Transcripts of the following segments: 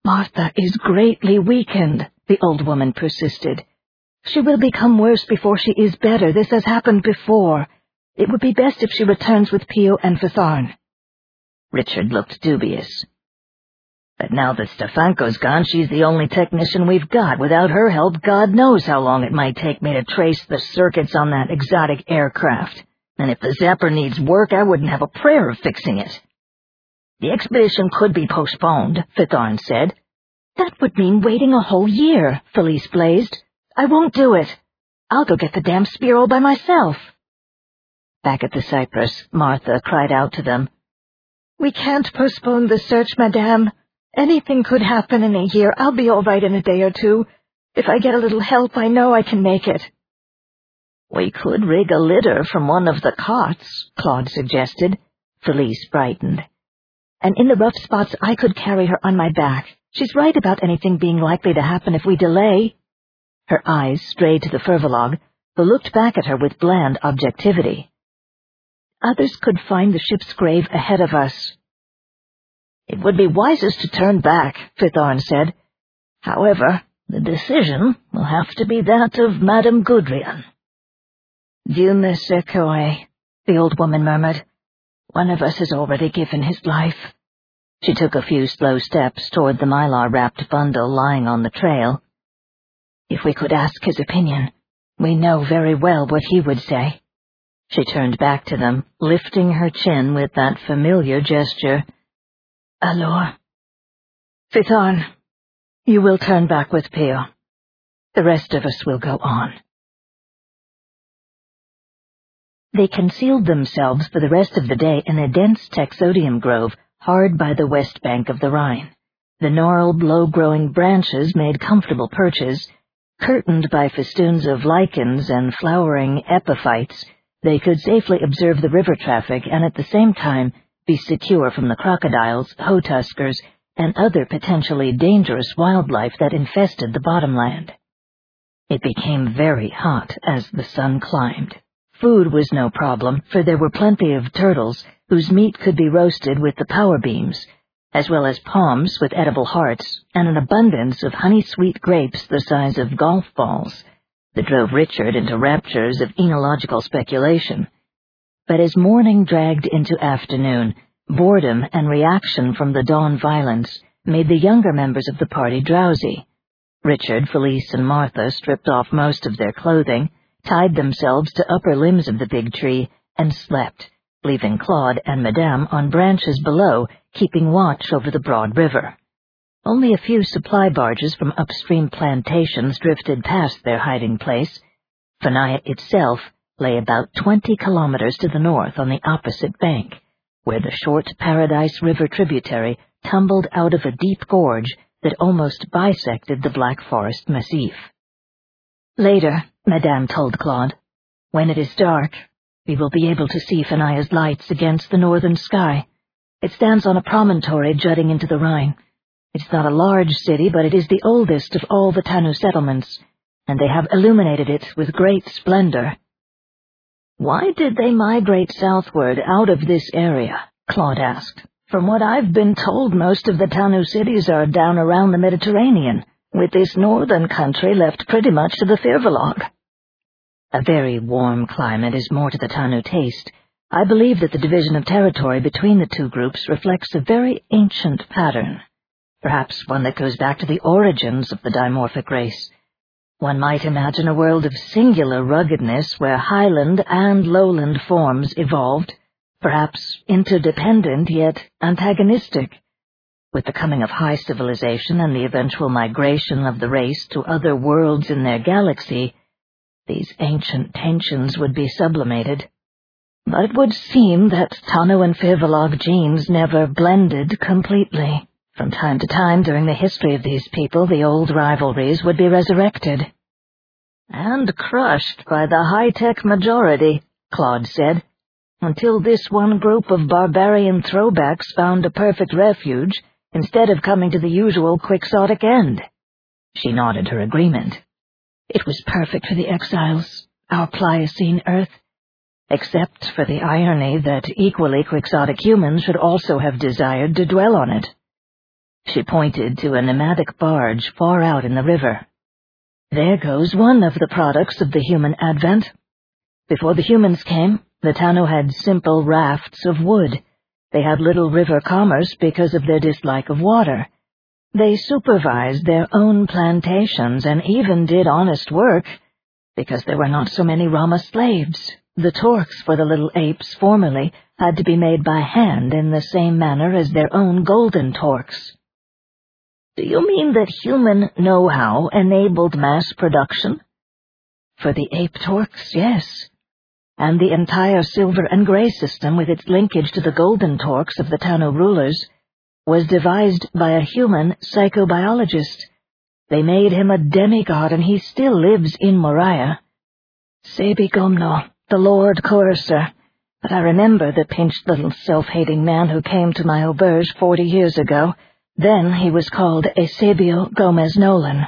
Martha is greatly weakened, the old woman persisted. She will become worse before she is better. This has happened before. It would be best if she returns with Pio and Fitharn. Richard looked dubious. But now that Stefanko's gone, she's the only technician we've got. Without her help, God knows how long it might take me to trace the circuits on that exotic aircraft. And if the Zapper needs work, I wouldn't have a prayer of fixing it. The expedition could be postponed, Fitharn said. That would mean waiting a whole year, Felice blazed. I won't do it. I'll go get the damn spear all by myself. Back at the cypress, Martha cried out to them. We can't postpone the search, madame. Anything could happen in a year. I'll be all right in a day or two. If I get a little help, I know I can make it. We could rig a litter from one of the cots, Claude suggested. Felice brightened. And in the rough spots, I could carry her on my back. She's right about anything being likely to happen if we delay. Her eyes strayed to the Firvolog, who looked back at her with bland objectivity. Others could find the ship's grave ahead of us. It would be wisest to turn back, Fitharn said. However, the decision will have to be that of Madame Gudrian. Dieu me secoue, the old woman murmured. One of us has already given his life. She took a few slow steps toward the mylar-wrapped bundle lying on the trail. If we could ask his opinion, we know very well what he would say. She turned back to them, lifting her chin with that familiar gesture. Alors? Fitharn, you will turn back with Pio. The rest of us will go on. They concealed themselves for the rest of the day in a dense taxodium grove hard by the west bank of the Rhine. The gnarled, low-growing branches made comfortable perches. Curtained by festoons of lichens and flowering epiphytes, they could safely observe the river traffic and at the same time be secure from the crocodiles, hoe-tuskers, and other potentially dangerous wildlife that infested the bottomland. It became very hot as the sun climbed. Food was no problem, for there were plenty of turtles whose meat could be roasted with the power beams, as well as palms with edible hearts, and an abundance of honey-sweet grapes the size of golf balls that drove Richard into raptures of enological speculation. But as morning dragged into afternoon, boredom and reaction from the dawn violence made the younger members of the party drowsy. Richard, Felice, and Martha stripped off most of their clothing, tied themselves to upper limbs of the big tree, and slept, leaving Claude and Madame on branches below, keeping watch over the broad river. Only a few supply barges from upstream plantations drifted past their hiding place. Fenaya itself lay about 20 kilometers to the north on the opposite bank, where the short Paradise River tributary tumbled out of a deep gorge that almost bisected the Black Forest Massif. Later, Madame told Claude, when it is dark, we will be able to see Fenaya's lights against the northern sky. It stands on a promontory jutting into the Rhine. It's not a large city, but it is the oldest of all the Tanu settlements, and they have illuminated it with great splendor. Why did they migrate southward out of this area? Claude asked. From what I've been told, most of the Tanu cities are down around the Mediterranean, with this northern country left pretty much to the Firvolog. A very warm climate is more to the Tanu taste. I believe that the division of territory between the two groups reflects a very ancient pattern, perhaps one that goes back to the origins of the dimorphic race. One might imagine a world of singular ruggedness where highland and lowland forms evolved, perhaps interdependent yet antagonistic. With the coming of high civilization and the eventual migration of the race to other worlds in their galaxy, these ancient tensions would be sublimated. But it would seem that Tanu and Firvolog genes never blended completely. From time to time during the history of these people, the old rivalries would be resurrected. And crushed by the high-tech majority, Claude said, until this one group of barbarian throwbacks found a perfect refuge instead of coming to the usual quixotic end. She nodded her agreement. It was perfect for the exiles, our Pliocene Earth, except for the irony that equally quixotic humans should also have desired to dwell on it. She pointed to a pneumatic barge far out in the river. "There goes one of the products of the human advent. Before the humans came, the Tano had simple rafts of wood. They had little river commerce because of their dislike of water. They supervised their own plantations and even did honest work, because there were not so many Rama slaves. The torques for the little apes formerly had to be made by hand in the same manner as their own golden torques." "Do you mean that human know-how enabled mass production?" "For the ape torques, yes. And the entire silver and gray system, with its linkage to the golden torques of the Tano rulers, was devised by a human psychobiologist. They made him a demigod, and he still lives in Moriah. Sebi Gomno, the Lord Coercer. But I remember the pinched little self-hating man who came to my auberge 40 years ago. Then he was called Eusebio Gomez Nolan."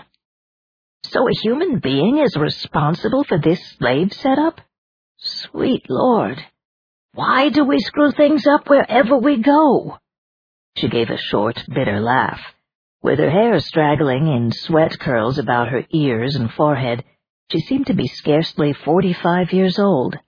"So a human being is responsible for this slave setup? Sweet Lord, why do we screw things up wherever we go?" She gave a short, bitter laugh. With her hair straggling in sweat curls about her ears and forehead, she seemed to be scarcely 45 years old.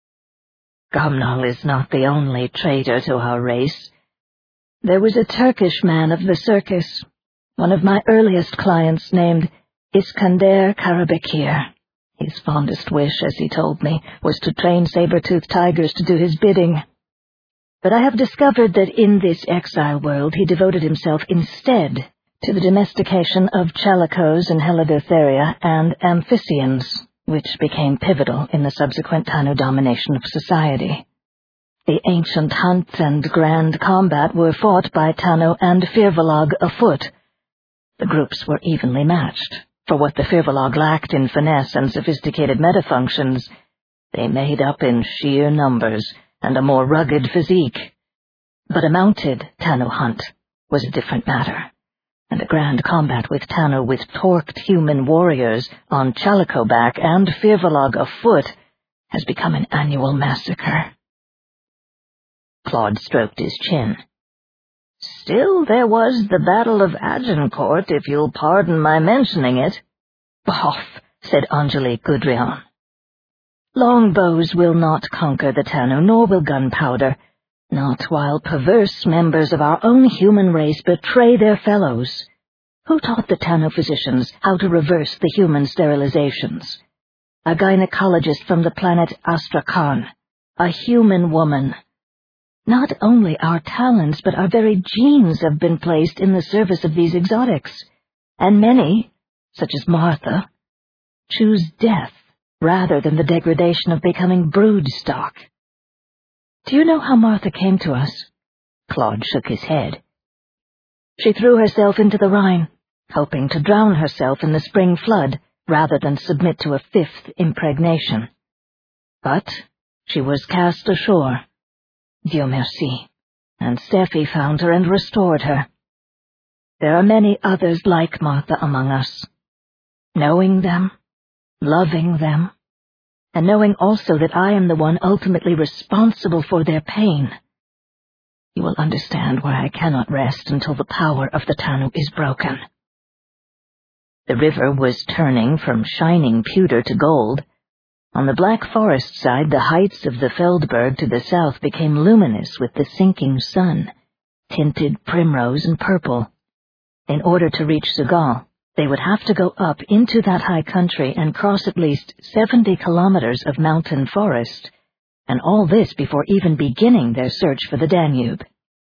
"Gomnal is not the only traitor to our race. There was a Turkish man of the circus, one of my earliest clients, named Iskander Karabekir. His fondest wish, as he told me, was to train saber-toothed tigers to do his bidding. But I have discovered that in this exile world he devoted himself instead to the domestication of chalicos and Heligotheria and amphissians, which became pivotal in the subsequent Tano domination of society. The ancient hunt and grand combat were fought by Tano and Firvalog afoot. The groups were evenly matched. For what the Firvalog lacked in finesse and sophisticated metafunctions, they made up in sheer numbers and a more rugged physique. But a mounted Tano hunt was a different matter, and a grand combat with Tano with torqued human warriors on Chalicoback and Firvalog afoot has become an annual massacre. Claude stroked his chin. "Still, there was the Battle of Agincourt, if you'll pardon my mentioning it." "Boff," said Angelique Goudrian. "Longbows will not conquer the Tano, nor will gunpowder, not while perverse members of our own human race betray their fellows. Who taught the Tano physicians how to reverse the human sterilizations? A gynecologist from the planet Astrakhan, a human woman. Not only our talents, but our very genes have been placed in the service of these exotics, and many, such as Martha, choose death rather than the degradation of becoming brood stock." "Do you know how Martha came to us?" Claude shook his head. "She threw herself into the Rhine, hoping to drown herself in the spring flood rather than submit to a 5th impregnation. But she was cast ashore. Dieu merci, and Steffi found her and restored her. There are many others like Martha among us. Knowing them, loving them, and knowing also that I am the one ultimately responsible for their pain, you will understand why I cannot rest until the power of the Tano is broken." The river was turning from shining pewter to gold. On the Black Forest side, the heights of the Feldberg to the south became luminous with the sinking sun, tinted primrose and purple. In order to reach Segal, they would have to go up into that high country and cross at least 70 kilometers of mountain forest, and all this before even beginning their search for the Danube.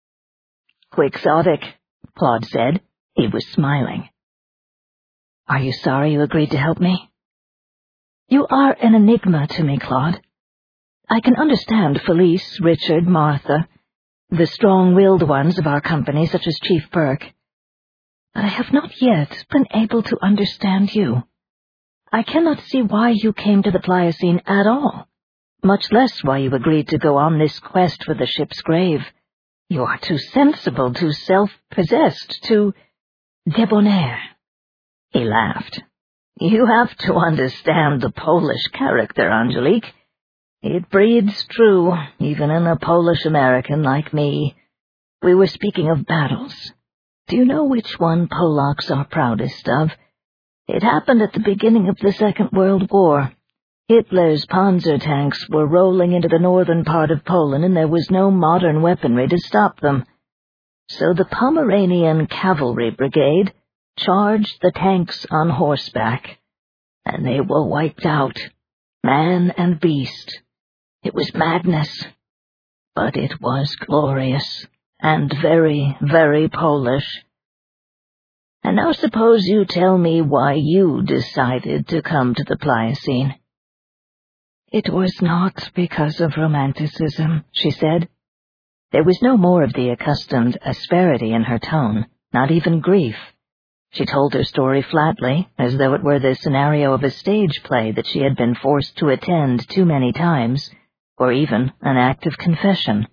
"Quixotic," Claude said. He was smiling. "Are you sorry you agreed to help me?" "You are an enigma to me, Claude. I can understand Felice, Richard, Martha, the strong-willed ones of our company, such as Chief Burke. But I have not yet been able to understand you. I cannot see why you came to the Pliocene at all, much less why you agreed to go on this quest for the ship's grave. You are too sensible, too self-possessed, too debonair." He laughed. "You have to understand the Polish character, Angelique. It breeds true, even in a Polish-American like me. We were speaking of battles. Do you know which one Polacks are proudest of? It happened at the beginning of the Second World War. Hitler's panzer tanks were rolling into the northern part of Poland, and there was no modern weaponry to stop them. So the Pomeranian Cavalry Brigade charged the tanks on horseback, and they were wiped out, man and beast. It was madness, but it was glorious, and very, very Polish. And now suppose you tell me why you decided to come to the Pliocene. It was not because of romanticism, she said. There was no more of the accustomed asperity in her tone, not even grief. She told her story flatly, as though it were the scenario of a stage play that she had been forced to attend too many times, or even an act of confession.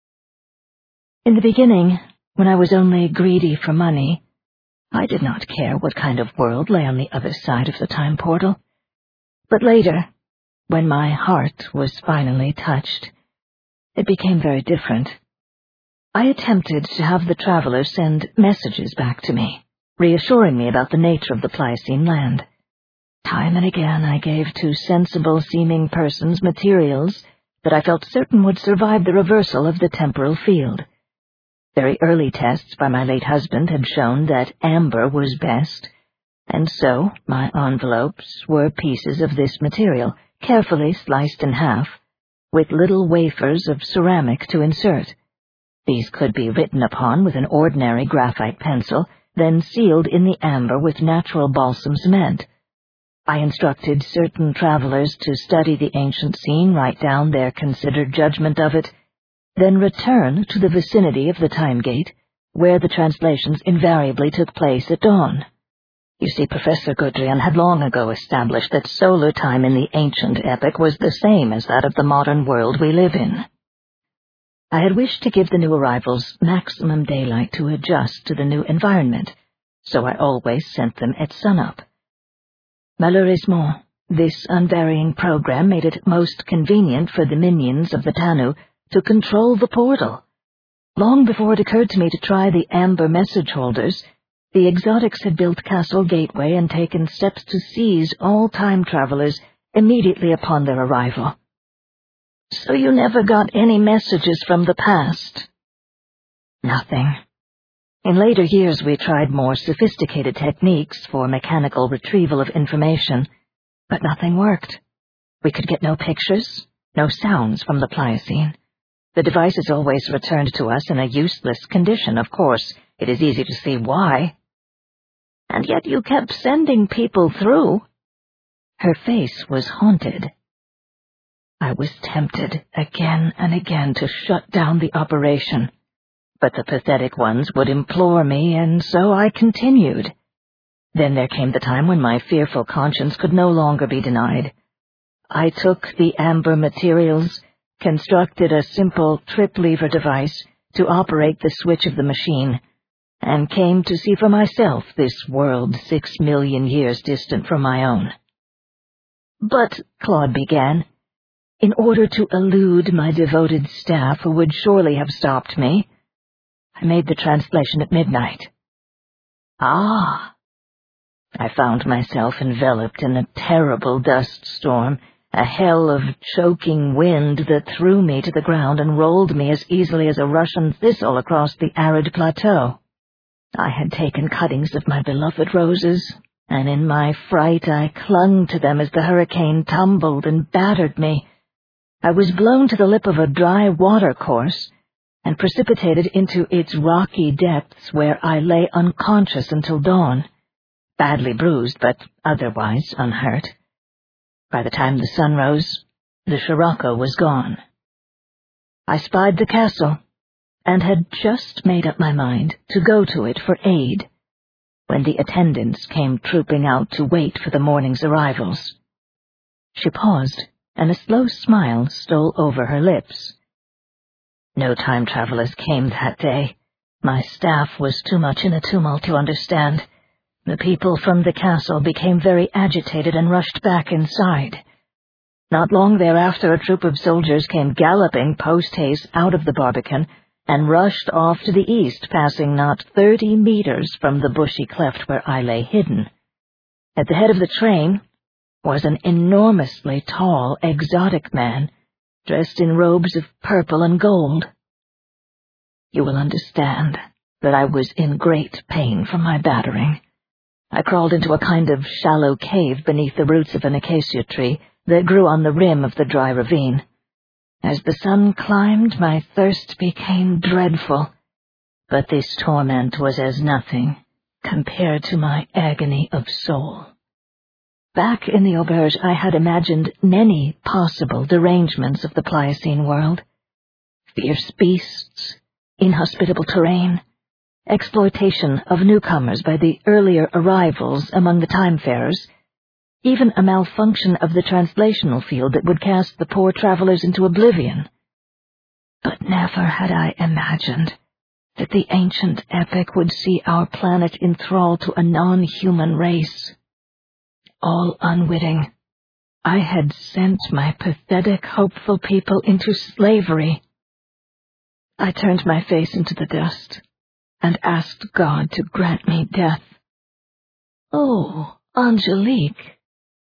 In the beginning, when I was only greedy for money, I did not care what kind of world lay on the other side of the time portal. But later, when my heart was finally touched, it became very different. I attempted to have the traveler send messages back to me, reassuring me about the nature of the Pliocene land. Time and again I gave to sensible-seeming persons materials that I felt certain would survive the reversal of the temporal field. Very early tests by my late husband had shown that amber was best, and so my envelopes were pieces of this material, carefully sliced in half, with little wafers of ceramic to insert. These could be written upon with an ordinary graphite pencil, then sealed in the amber with natural balsam cement. I instructed certain travelers to study the ancient scene, write down their considered judgment of it, then return to the vicinity of the time gate, where the translations invariably took place at dawn. You see, Professor Gudrian had long ago established that solar time in the ancient epoch was the same as that of the modern world we live in. I had wished to give the new arrivals maximum daylight to adjust to the new environment, so I always sent them at sunup. Malheureusement, this unvarying program made it most convenient for the minions of the Tanu to control the portal. Long before it occurred to me to try the amber message holders, the exotics had built Castle Gateway and taken steps to seize all time travelers immediately upon their arrival. So you never got any messages from the past? Nothing. In later years we tried more sophisticated techniques for mechanical retrieval of information, but nothing worked. We could get no pictures, no sounds from the Pliocene. The devices always returned to us in a useless condition, of course. It is easy to see why. And yet you kept sending people through. Her face was haunted. I was tempted again and again to shut down the operation, but the pathetic ones would implore me, and so I continued. Then there came the time when my fearful conscience could no longer be denied. I took the amber materials, constructed a simple trip-lever device to operate the switch of the machine, and came to see for myself this world 6 million years distant from my own. But, Claude began, in order to elude my devoted staff who would surely have stopped me, I made the translation at midnight. Ah! I found myself enveloped in a terrible dust storm, a hell of choking wind that threw me to the ground and rolled me as easily as a Russian thistle across the arid plateau. I had taken cuttings of my beloved roses, and in my fright I clung to them as the hurricane tumbled and battered me. I was blown to the lip of a dry watercourse and precipitated into its rocky depths, where I lay unconscious until dawn, badly bruised but otherwise unhurt. By the time the sun rose, the Scirocco was gone. I spied the castle, and had just made up my mind to go to it for aid, when the attendants came trooping out to wait for the morning's arrivals. She paused, and a slow smile stole over her lips. No time travelers came that day. My staff was too much in a tumult to understand. The people from the castle became very agitated and rushed back inside. Not long thereafter, a troop of soldiers came galloping post-haste out of the Barbican and rushed off to the east, passing not 30 meters from the bushy cleft where I lay hidden. At the head of the train was an enormously tall, exotic man, dressed in robes of purple and gold. You will understand that I was in great pain from my battering. I crawled into a kind of shallow cave beneath the roots of an acacia tree that grew on the rim of the dry ravine. As the sun climbed, my thirst became dreadful, but this torment was as nothing compared to my agony of soul. Back in the auberge, I had imagined many possible derangements of the Pliocene world: fierce beasts, inhospitable terrain, exploitation of newcomers by the earlier arrivals among the time-farers, even a malfunction of the translational field that would cast the poor travelers into oblivion. But never had I imagined that the ancient epic would see our planet enthralled to a non-human race. All unwitting, I had sent my pathetic, hopeful people into slavery. I turned my face into the dust and asked God to grant me death. Oh, Angelique!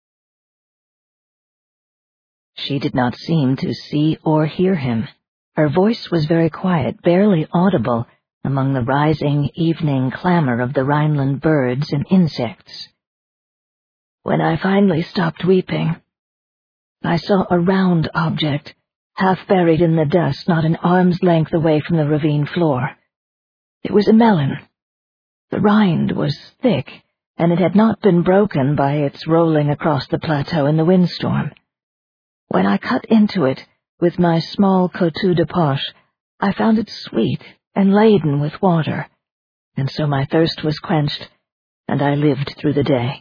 She did not seem to see or hear him. Her voice was very quiet, barely audible among the rising evening clamor of the Rhineland birds and insects. When I finally stopped weeping, I saw a round object, half buried in the dust, not an arm's length away from the ravine floor. It was a melon. The rind was thick, and it had not been broken by its rolling across the plateau in the windstorm. When I cut into it with my small couteau de poche, I found it sweet and laden with water, and so my thirst was quenched, and I lived through the day.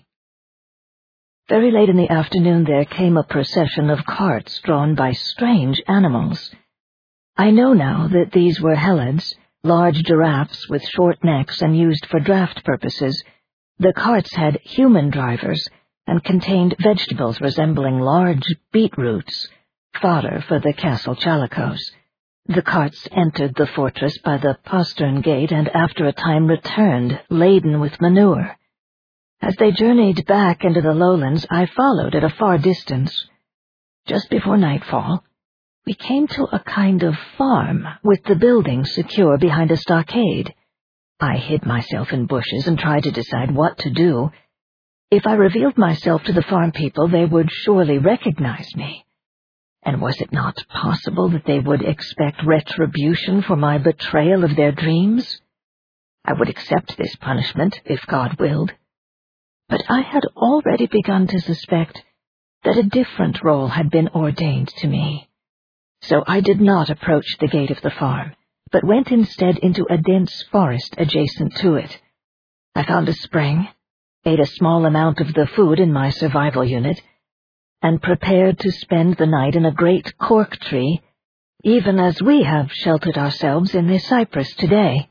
Very late in the afternoon there came a procession of carts drawn by strange animals. I know now that these were helids, large giraffes with short necks and used for draft purposes. The carts had human drivers and contained vegetables resembling large beetroots, fodder for the castle chalicos. The carts entered the fortress by the postern gate and after a time returned, laden with manure. As they journeyed back into the lowlands, I followed at a far distance. Just before nightfall, we came to a kind of farm with the building secure behind a stockade. I hid myself in bushes and tried to decide what to do. If I revealed myself to the farm people, they would surely recognize me. And was it not possible that they would expect retribution for my betrayal of their dreams? I would accept this punishment, if God willed. But I had already begun to suspect that a different role had been ordained to me. So I did not approach the gate of the farm, but went instead into a dense forest adjacent to it. I found a spring, ate a small amount of the food in my survival unit, and prepared to spend the night in a great cork tree, even as we have sheltered ourselves in this cypress today.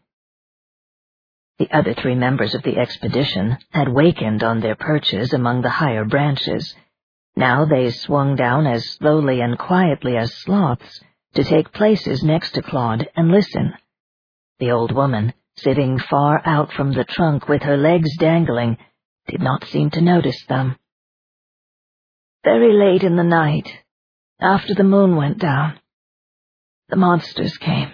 The other 3 members of the expedition had wakened on their perches among the higher branches. Now they swung down as slowly and quietly as sloths to take places next to Claude and listen. The old woman, sitting far out from the trunk with her legs dangling, did not seem to notice them. Very late in the night, after the moon went down, the monsters came.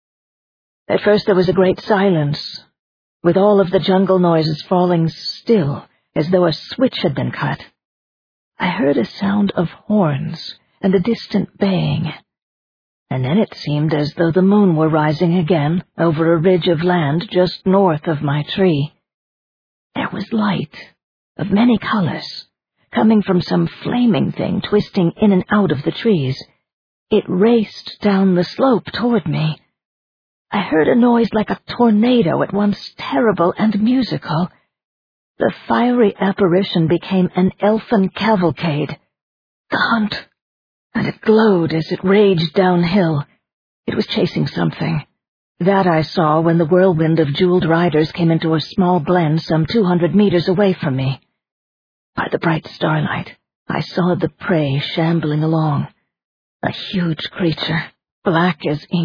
At first there was a great silence, with all of the jungle noises falling still, as though a switch had been cut. I heard a sound of horns and a distant baying, and then it seemed as though the moon were rising again over a ridge of land just north of my tree. There was light, of many colors, coming from some flaming thing twisting in and out of the trees. It raced down the slope toward me. I heard a noise like a tornado, at once terrible and musical. The fiery apparition became an elfin cavalcade. The hunt, and it glowed as it raged downhill. It was chasing something. That I saw when the whirlwind of jeweled riders came into a small glen some 200 meters away from me. By the bright starlight, I saw the prey shambling along. A huge creature, black as ink,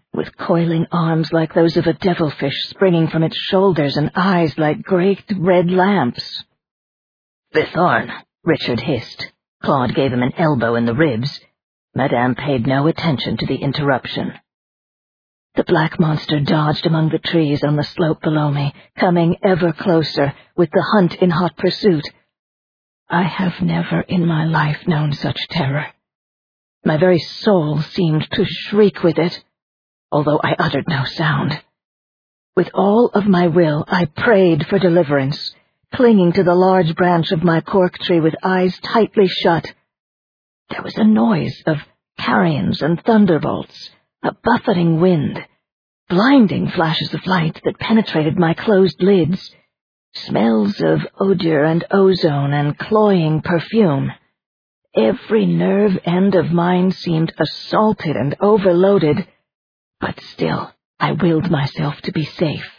with coiling arms like those of a devilfish springing from its shoulders and eyes like great red lamps. "Bithorn," Richard hissed. Claude gave him an elbow in the ribs. Madame paid no attention to the interruption. The black monster dodged among the trees on the slope below me, coming ever closer, with the hunt in hot pursuit. I have never in my life known such terror. My very soul seemed to shriek with it, although I uttered no sound. With all of my will, I prayed for deliverance, clinging to the large branch of my cork tree with eyes tightly shut. There was a noise of carrions and thunderbolts, a buffeting wind, blinding flashes of light that penetrated my closed lids, smells of odor and ozone and cloying perfume. Every nerve end of mine seemed assaulted and overloaded, but still I willed myself to be safe.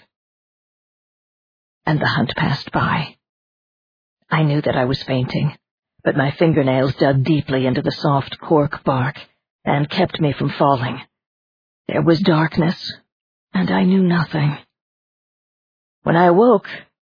And the hunt passed by. I knew that I was fainting, but my fingernails dug deeply into the soft cork bark and kept me from falling. There was darkness, and I knew nothing. When I awoke,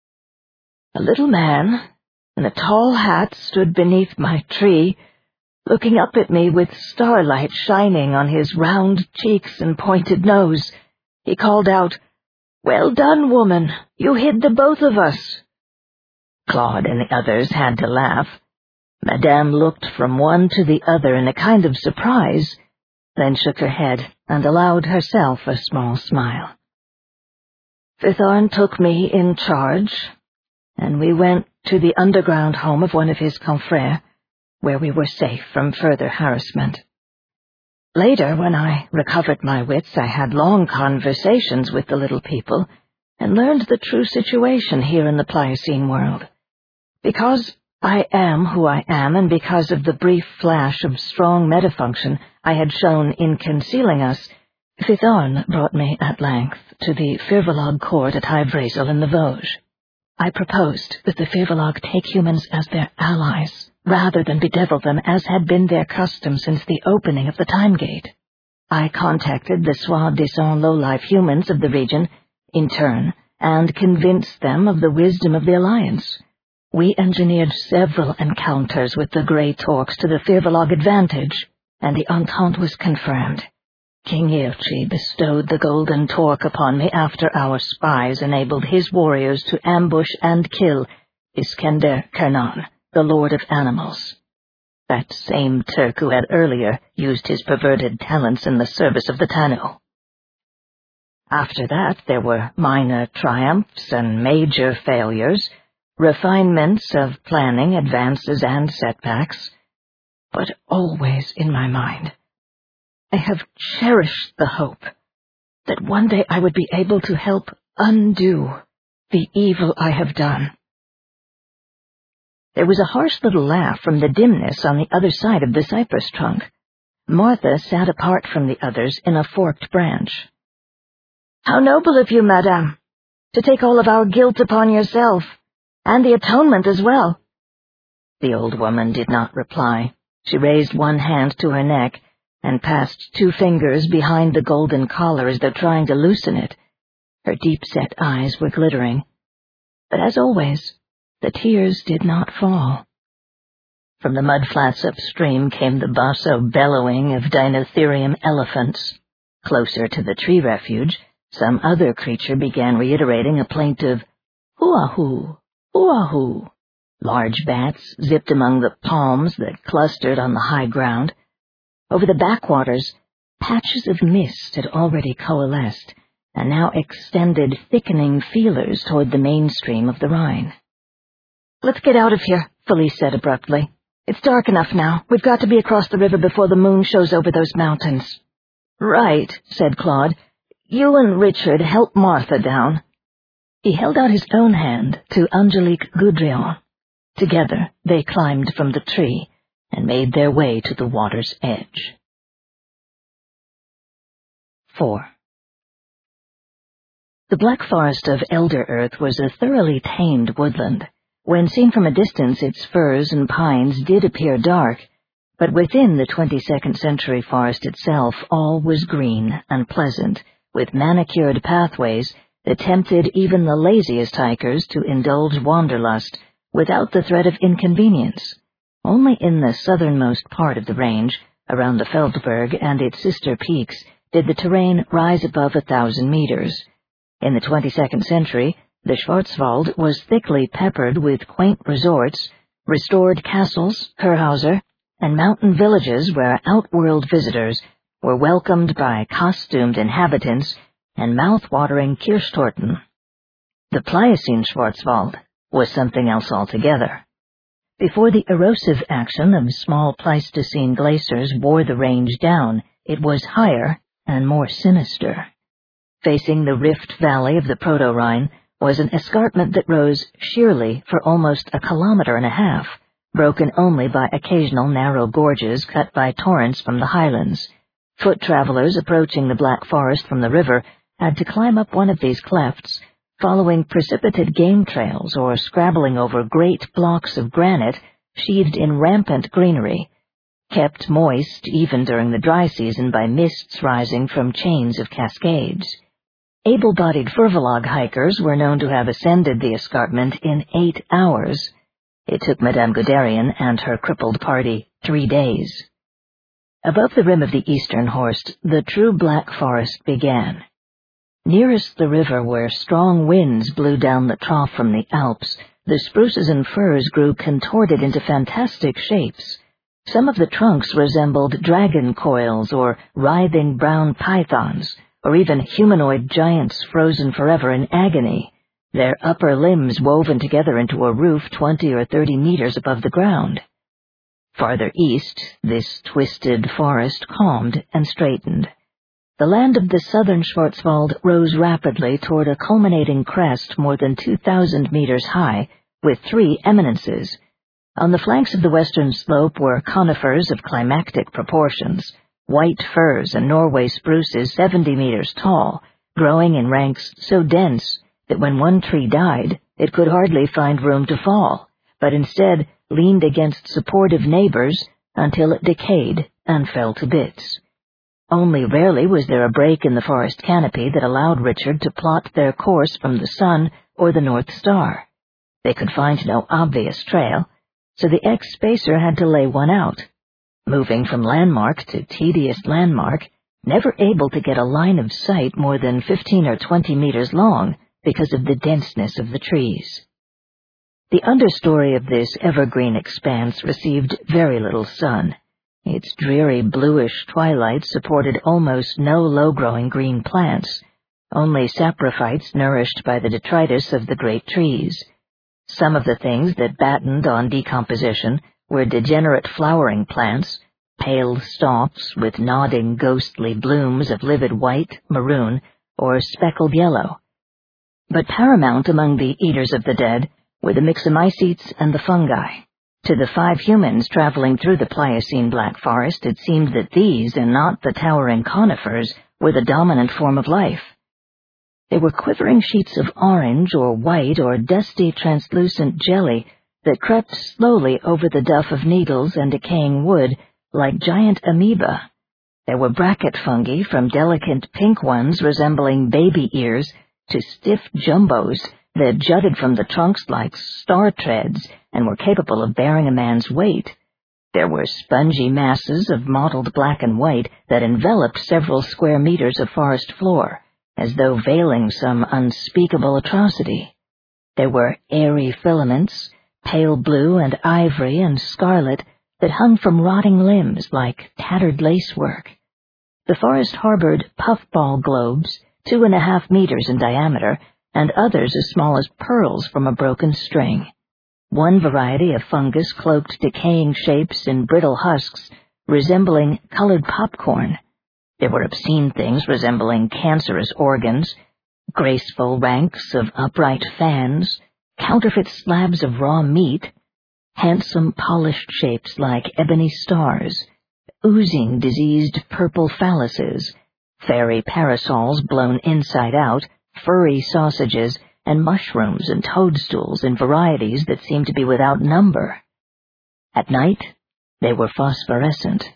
a little man in a tall hat stood beneath my tree, looking up at me with starlight shining on his round cheeks and pointed nose. He called out, "Well done, woman. You hid the both of us." Claude and the others had to laugh. Madame looked from one to the other in a kind of surprise, then shook her head and allowed herself a small smile. Bithorn took me in charge, and we went to the underground home of one of his confrères, where we were safe from further harassment. Later, when I recovered my wits, I had long conversations with the little people and learned the true situation here in the Pliocene world. Because I am who I am, and because of the brief flash of strong metafunction I had shown in concealing us, Bithorn brought me at length to the Firbolg court at Hybrazel in the Vosges. I proposed that the Firbolg take humans as their allies, rather than bedevil them as had been their custom since the opening of the Time Gate. I contacted the soi-disant low-life humans of the region, in turn, and convinced them of the wisdom of the alliance. We engineered several encounters with the Grey Torques to the Firbolg advantage, and the entente was confirmed. King Irchi bestowed the Golden Torque upon me after our spies enabled his warriors to ambush and kill Iskender Kernan, the Lord of Animals. That same Turk who had earlier used his perverted talents in the service of the Tanu. After that, there were minor triumphs and major failures, refinements of planning, advances, and setbacks, but always in my mind, I have cherished the hope that one day I would be able to help undo the evil I have done. There was a harsh little laugh from the dimness on the other side of the cypress trunk. Martha sat apart from the others in a forked branch. "How noble of you, madame, to take all of our guilt upon yourself, and the atonement as well." The old woman did not reply. She raised one hand to her neck and passed 2 fingers behind the golden collar as though trying to loosen it. Her deep-set eyes were glittering. But as always, the tears did not fall. From the mudflats upstream came the basso bellowing of Dinotherium elephants. Closer to the tree refuge, some other creature began reiterating a plaintive hoo-ah-hoo, hoo-ah-hoo. Large bats zipped among the palms that clustered on the high ground. Over the backwaters, patches of mist had already coalesced, and now extended thickening feelers toward the mainstream of the Rhine. "Let's get out of here," Felice said abruptly. "It's dark enough now. We've got to be across the river before the moon shows over those mountains." "Right," said Claude. "You and Richard help Martha down." He held out his own hand to Angelique Goudrion. Together they climbed from the tree and made their way to the water's edge. 4. The Black Forest of Elder Earth was a thoroughly tamed woodland. When seen from a distance, its firs and pines did appear dark, But within the 22nd century forest itself, all was green and pleasant, with manicured pathways that tempted even the laziest hikers to indulge wanderlust without the threat of inconvenience. Only in the southernmost part of the range, around the Feldberg and its sister peaks, did the terrain rise above 1,000 meters. In the 22nd century, the Schwarzwald was thickly peppered with quaint resorts, restored castles, Kurhauser, and mountain villages where outworld visitors were welcomed by costumed inhabitants and mouth-watering Kirschtorten. The Pliocene Schwarzwald was something else altogether. Before the erosive action of small Pleistocene glaciers wore the range down, it was higher and more sinister. Facing the rift valley of the Proto-Rhine was an escarpment that rose sheerly for almost 1.5 kilometers, broken only by occasional narrow gorges cut by torrents from the highlands. Foot travelers approaching the Black Forest from the river had to climb up one of these clefts, following precipitate game trails or scrabbling over great blocks of granite sheathed in rampant greenery, kept moist even during the dry season by mists rising from chains of cascades. Able-bodied Furvolog hikers were known to have ascended the escarpment in 8 hours. It took Madame Guderian and her crippled party 3 days. Above the rim of the eastern Horst, the true Black Forest began. Nearest the river, where strong winds blew down the trough from the Alps, the spruces and firs grew contorted into fantastic shapes. Some of the trunks resembled dragon coils or writhing brown pythons, or even humanoid giants frozen forever in agony, their upper limbs woven together into a roof 20 or 30 meters above the ground. Farther east, this twisted forest calmed and straightened. The land of the southern Schwarzwald rose rapidly toward a culminating crest more than 2,000 meters high, with 3 eminences. On the flanks of the western slope were conifers of climactic proportions, white firs and Norway spruces 70 meters tall, growing in ranks so dense that when one tree died, it could hardly find room to fall, but instead leaned against supportive neighbors until it decayed and fell to bits. Only rarely was there a break in the forest canopy that allowed Richard to plot their course from the sun or the North Star. They could find no obvious trail, so the ex-spacer had to lay one out, moving from landmark to tedious landmark, never able to get a line of sight more than 15 or 20 meters long because of the denseness of the trees. The understory of this evergreen expanse received very little sun. Its dreary bluish twilight supported almost no low-growing green plants, only saprophytes nourished by the detritus of the great trees. Some of the things that battened on decomposition were degenerate flowering plants, pale stalks with nodding ghostly blooms of livid white, maroon, or speckled yellow. But paramount among the eaters of the dead were the myxomycetes and the fungi. To the 5 humans traveling through the Pliocene Black Forest, it seemed that these, and not the towering conifers, were the dominant form of life. They were quivering sheets of orange or white or dusty translucent jelly that crept slowly over the duff of needles and decaying wood like giant amoeba. There were bracket fungi, from delicate pink ones resembling baby ears to stiff jumbos that jutted from the trunks like star treads and were capable of bearing a man's weight. There were spongy masses of mottled black and white that enveloped several square meters of forest floor, as though veiling some unspeakable atrocity. There were airy filaments, pale blue and ivory and scarlet, that hung from rotting limbs like tattered lacework. The forest harbored puffball globes, 2.5 meters in diameter, and others as small as pearls from a broken string. One variety of fungus cloaked decaying shapes in brittle husks, resembling colored popcorn. There were obscene things resembling cancerous organs, graceful ranks of upright fans, counterfeit slabs of raw meat, handsome polished shapes like ebony stars, oozing diseased purple phalluses, fairy parasols blown inside out, furry sausages, and mushrooms and toadstools in varieties that seemed to be without number. At night, They were phosphorescent.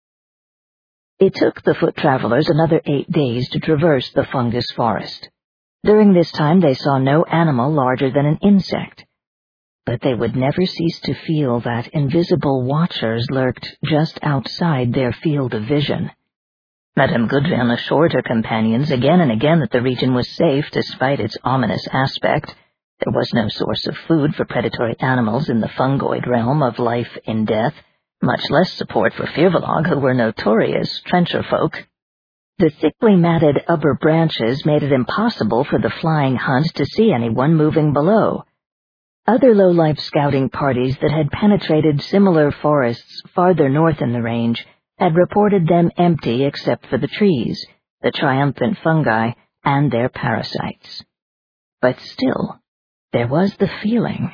It took the foot travelers another 8 days to traverse the fungus forest. During this time they saw no animal larger than an insect. But they would never cease to feel that invisible watchers lurked just outside their field of vision. Madame Gudrun assured her companions again and again that the region was safe despite its ominous aspect. There was no source of food for predatory animals in the fungoid realm of life in death, much less support for Firbolg, who were notorious trencher folk. The thickly matted upper branches made it impossible for the flying hunt to see anyone moving below. Other low-life scouting parties that had penetrated similar forests farther north in the range had reported them empty except for the trees, the triumphant fungi, and their parasites. But still, there was the feeling.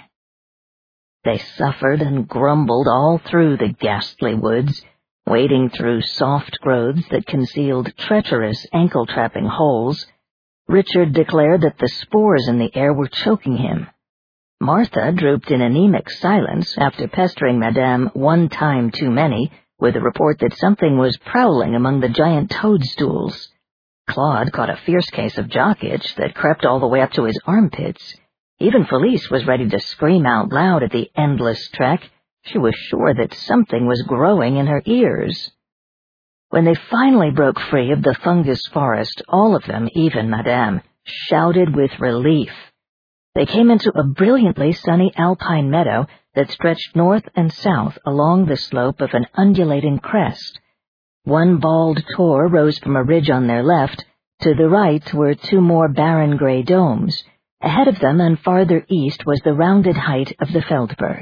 They suffered and grumbled all through the ghastly woods, wading through soft growths that concealed treacherous ankle-trapping holes. Richard declared that the spores in the air were choking him. Martha drooped in anemic silence after pestering Madame one time too many with a report that something was prowling among the giant toadstools. Claude caught a fierce case of jock itch that crept all the way up to his armpits. Even Felice was ready to scream out loud at the endless trek. She was sure that something was growing in her ears. When they finally broke free of the fungus forest, all of them, even Madame, shouted with relief. They came into a brilliantly sunny alpine meadow that stretched north and south along the slope of an undulating crest. One bald tor rose from a ridge on their left. To the right were two more barren gray domes. Ahead of them and farther east was the rounded height of the Feldberg.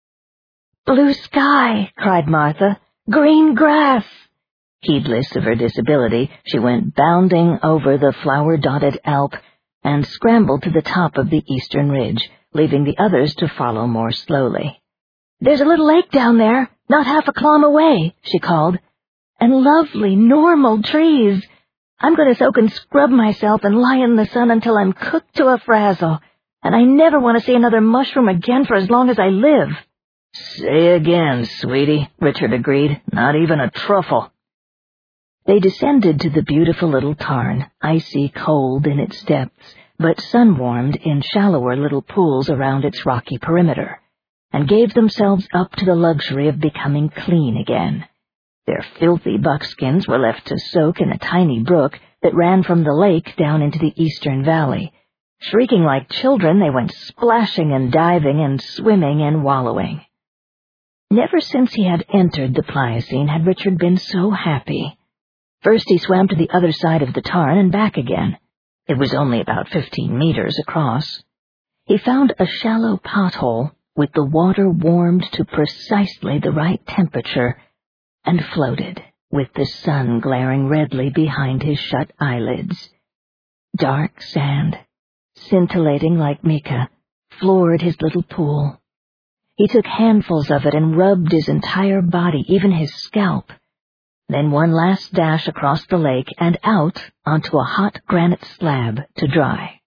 "Blue sky!" cried Martha. "Green grass!" Heedless of her disability, she went bounding over the flower-dotted Alp and scrambled to the top of the eastern ridge, leaving the others to follow more slowly. "There's a little lake down there, not half a kilometer away," she called. "And lovely, normal trees. I'm going to soak and scrub myself and lie in the sun until I'm cooked to a frazzle, and I never want to see another mushroom again for as long as I live." "Say again, sweetie," Richard agreed. "Not even a truffle." They descended to the beautiful little tarn, icy cold in its depths, but sun-warmed in shallower little pools around its rocky perimeter, and gave themselves up to the luxury of becoming clean again. Their filthy buckskins were left to soak in a tiny brook that ran from the lake down into the eastern valley. Shrieking like children, they went splashing and diving and swimming and wallowing. Never since he had entered the Pliocene had Richard been so happy. First he swam to the other side of the tarn and back again. It was only about 15 meters across. He found a shallow pothole with the water warmed to precisely the right temperature, and floated, with the sun glaring redly behind his shut eyelids. Dark sand, scintillating like mica, floored his little pool. He took handfuls of it and rubbed his entire body, even his scalp. Then one last dash across the lake and out onto a hot granite slab to dry.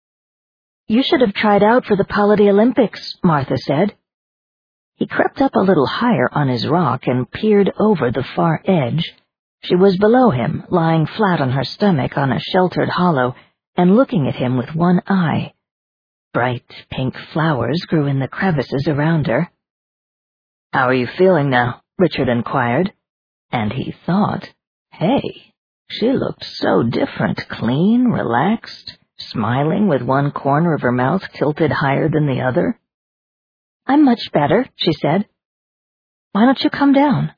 "You should have tried out for the Polity Olympics," Martha said. He crept up a little higher on his rock and peered over the far edge. She was below him, lying flat on her stomach on a sheltered hollow, and looking at him with one eye. Bright pink flowers grew in the crevices around her. "How are you feeling now?" Richard inquired. And he thought, hey, she looked so different, clean, relaxed, smiling with one corner of her mouth tilted higher than the other. "I'm much better," she said. "Why don't you come down?"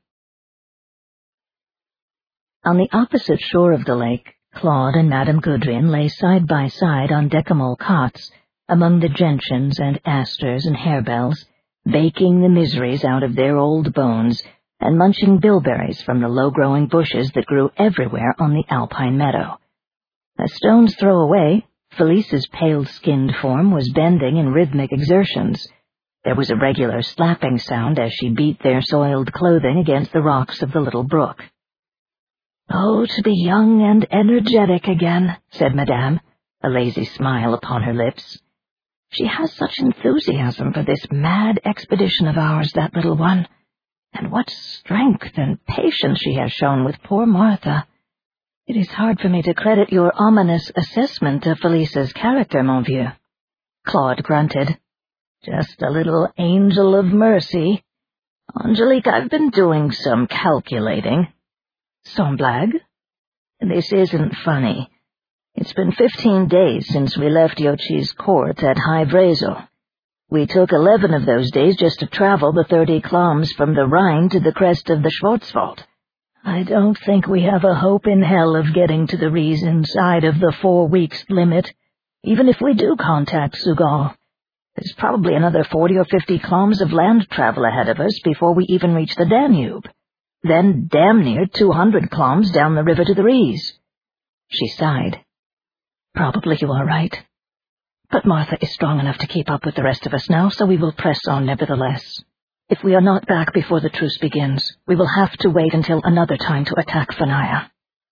On the opposite shore of the lake, Claude and Madame Gudrun lay side by side on decamole cots, among the gentians and asters and harebells, baking the miseries out of their old bones and munching bilberries from the low-growing bushes that grew everywhere on the alpine meadow. A stone's throw away, Felice's pale-skinned form was bending in rhythmic exertions. There was a regular slapping sound as she beat their soiled clothing against the rocks of the little brook. "Oh, to be young and energetic again," said Madame, a lazy smile upon her lips. "She has such enthusiasm for this mad expedition of ours, that little one. And what strength and patience she has shown with poor Martha. It is hard for me to credit your ominous assessment of Felice's character, mon vieux. Claude grunted. Just a little angel of mercy. Angelique, I've been doing some calculating. Sans blague? This isn't funny. It's been 15 days since we left Yochi's court at High-Vrezel. We took 11 of those days just to travel the 30 kilometers from the Rhine to the crest of the Schwarzwald. I don't think we have a hope in hell of getting to the Ries inside of the 4 weeks limit, even if we do contact Sugal. There's probably another 40 or 50 kilometers of land travel ahead of us before we even reach the Danube. Then damn near 200 kilometers down the river to the Ries. She sighed. Probably you are right. But Martha is strong enough to keep up with the rest of us now, so we will press on nevertheless. If we are not back before the truce begins, we will have to wait until another time to attack Fanaya.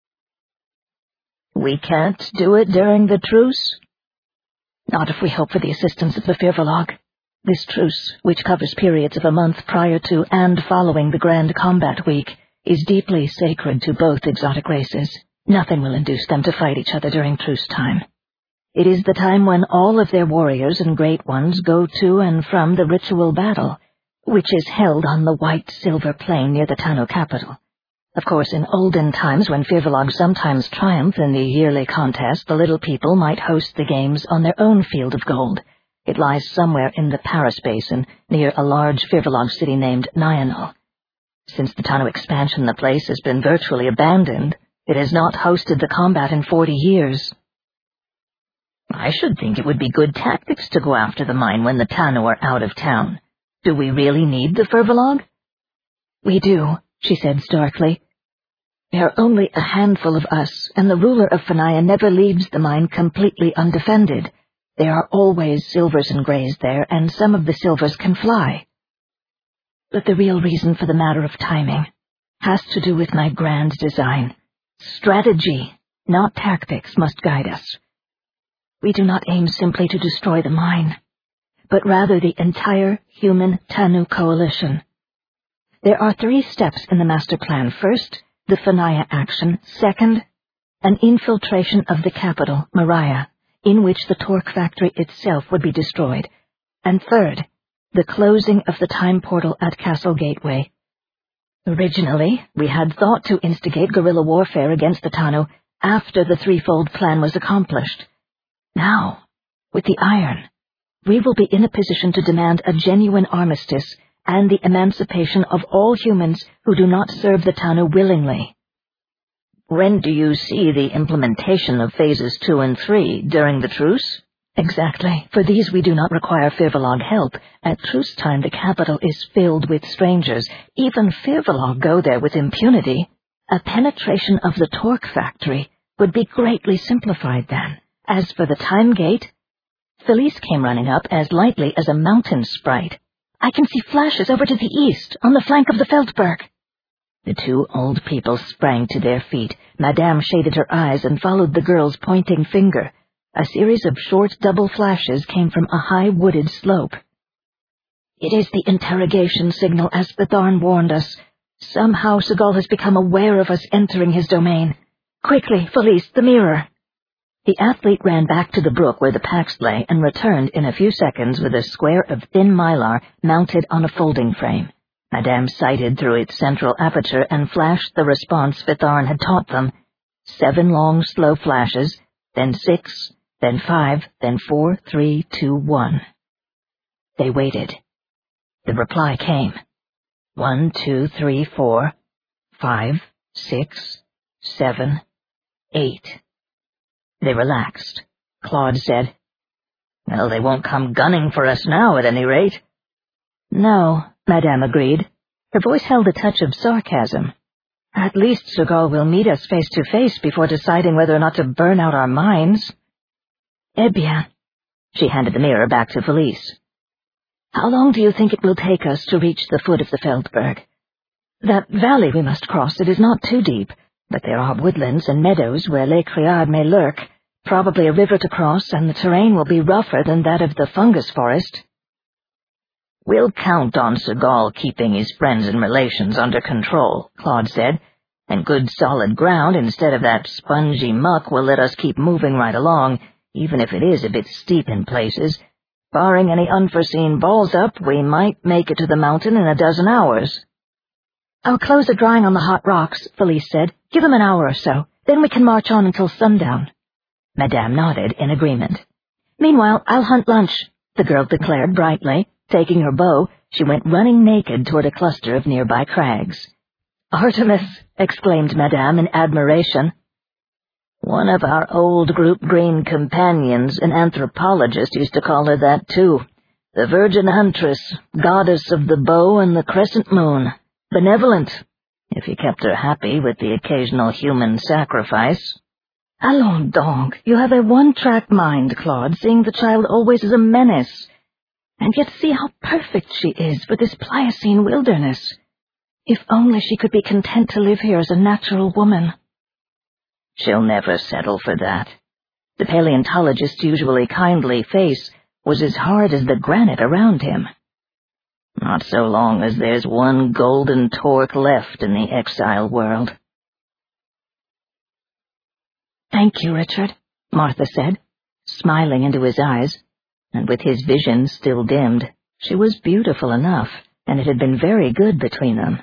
We can't do it during the truce? Not if we hope for the assistance of the Firvolog. This truce, which covers periods of a month prior to and following the Grand Combat Week, is deeply sacred to both exotic races. Nothing will induce them to fight each other during truce time. It is the time when all of their warriors and great ones go to and from the ritual battle, which is held on the white-silver plain near the Tano capital. Of course, in olden times, when Firvolog sometimes triumphed in the yearly contest, the little people might host the games on their own field of gold. It lies somewhere in the Paris Basin, near a large Firvolog city named Nyanol. Since the Tano expansion, the place has been virtually abandoned. It has not hosted the combat in 40 years. I should think it would be good tactics to go after the mine when the Tano are out of town. Do we really need the Firvolog? We do, she said starkly. There are only a handful of us, and the ruler of Fanaya never leaves the mine completely undefended. There are always silvers and greys there, and some of the silvers can fly. But the real reason for the matter of timing has to do with my grand design. Strategy, not tactics, must guide us. We do not aim simply to destroy the mine, but rather the entire human Tanu coalition. There are 3 steps in the master plan. First, the Fanaya action. Second, an infiltration of the capital, Mariah, in which the torque factory itself would be destroyed. And third, the closing of the time portal at Castle Gateway. Originally, we had thought to instigate guerrilla warfare against the Tano after the threefold plan was accomplished. Now, with the iron, we will be in a position to demand a genuine armistice and the emancipation of all humans who do not serve the Tano willingly. When do you see the implementation of phases 2 and 3, during the truce? Exactly. For these we do not require Firvolog help. At truce time the capital is filled with strangers. Even Firvolog go there with impunity. A penetration of the torque factory would be greatly simplified then. As for the time gate, Felice came running up as lightly as a mountain sprite. I can see flashes over to the east, on the flank of the Feldberg. The 2 old people sprang to their feet. Madame shaded her eyes and followed the girl's pointing finger. A series of short double flashes came from a high wooded slope. It is the interrogation signal, as Betharn warned us. Somehow Sugal has become aware of us entering his domain. Quickly, Felice, the mirror. The athlete ran back to the brook where the packs lay and returned in a few seconds with a square of thin mylar mounted on a folding frame. Madame sighted through its central aperture and flashed the response Betharn had taught them. 7 long, slow flashes, then 6, then 5, then 4, 3, 2, 1. They waited. The reply came. 1, 2, 3, 4, 5, 6, 7, 8. They relaxed. Claude said, Well, they won't come gunning for us now, at any rate. No, Madame agreed. Her voice held a touch of sarcasm. At least Sugal will meet us face to face before deciding whether or not to burn out our mines. Eh bien. She handed the mirror back to Felice. How long do you think it will take us to reach the foot of the Feldberg? That valley we must cross, it is not too deep, but there are woodlands and meadows where Les Criards may lurk, probably a river to cross, and the terrain will be rougher than that of the fungus forest. "We'll count on Seagal keeping his friends and relations under control," Claude said, "and good solid ground instead of that spongy muck will let us keep moving right along, even if it is a bit steep in places. Barring any unforeseen balls-up, we might make it to the mountain in a dozen hours." "Our clothes are drying on the hot rocks," Felice said. "Give them an hour or so. Then we can march on until sundown." Madame nodded in agreement. "Meanwhile, I'll hunt lunch," the girl declared brightly. Taking her bow, she went running naked toward a cluster of nearby crags. "Artemis!" exclaimed Madame in admiration. "One of our old Group Green companions, an anthropologist, used to call her that too. The Virgin Huntress, goddess of the bow and the crescent moon. Benevolent, if you kept her happy with the occasional human sacrifice." "Allons donc, you have a one-track mind, Claude, seeing the child always as a menace. And yet see how perfect she is for this Pliocene wilderness. If only she could be content to live here as a natural woman." "She'll never settle for that." The paleontologist's usually kindly face was as hard as the granite around him. "Not so long as there's one golden torque left in the exile world." "Thank you, Richard," Martha said, smiling into his eyes, and with his vision still dimmed, she was beautiful enough, and it had been very good between them.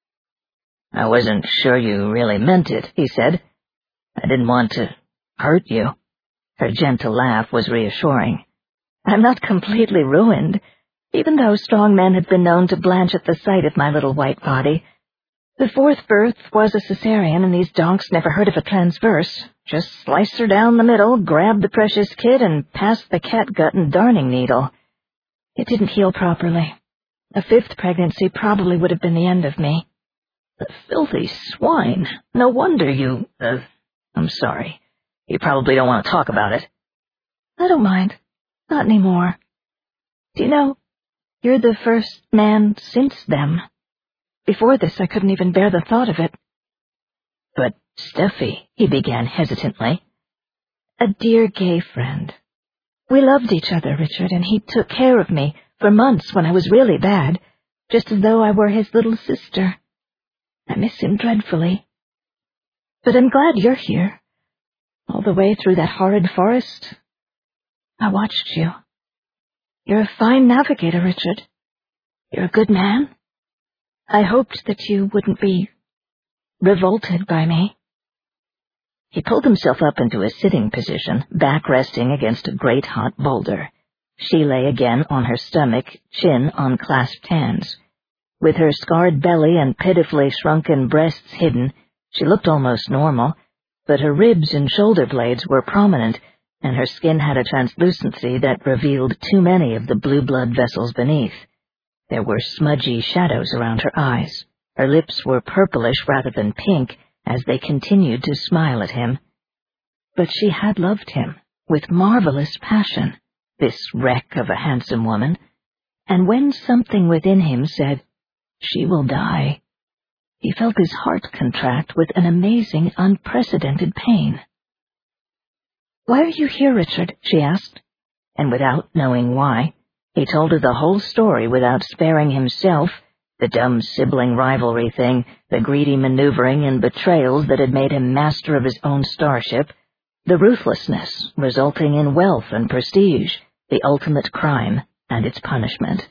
"I wasn't sure you really meant it," he said. "I didn't want to hurt you." Her gentle laugh was reassuring. "I'm not completely ruined, even though strong men have been known to blanch at the sight of my little white body. The fourth birth was a cesarean, and these donks never heard of a transverse. Just slice her down the middle, grab the precious kid, and pass the catgut and darning needle. It didn't heal properly. A fifth pregnancy probably would have been the end of me." "The filthy swine! No wonder you, I'm sorry. You probably don't want to talk about it." "I don't mind. Not anymore. Do you know, you're the first man since them. Before this, I couldn't even bear the thought of it." "But, Steffi," he began hesitantly. "A dear gay friend. We loved each other, Richard, and he took care of me for months when I was really bad, just as though I were his little sister. I miss him dreadfully. But I'm glad you're here. All the way through that horrid forest, I watched you. You're a fine navigator, Richard. You're a good man. I hoped that you wouldn't be revolted by me." He pulled himself up into a sitting position, back resting against a great hot boulder. She lay again on her stomach, chin on clasped hands. With her scarred belly and pitifully shrunken breasts hidden, she looked almost normal, but her ribs and shoulder blades were prominent, and her skin had a translucency that revealed too many of the blue blood vessels beneath. There were smudgy shadows around her eyes. Her lips were purplish rather than pink as they continued to smile at him. But she had loved him with marvelous passion, this wreck of a handsome woman, and when something within him said, "She will die," he felt his heart contract with an amazing, unprecedented pain. "Why are you here, Richard?" she asked, and without knowing why, he told her the whole story without sparing himself, the dumb sibling rivalry thing, the greedy maneuvering and betrayals that had made him master of his own starship, the ruthlessness resulting in wealth and prestige, the ultimate crime and its punishment.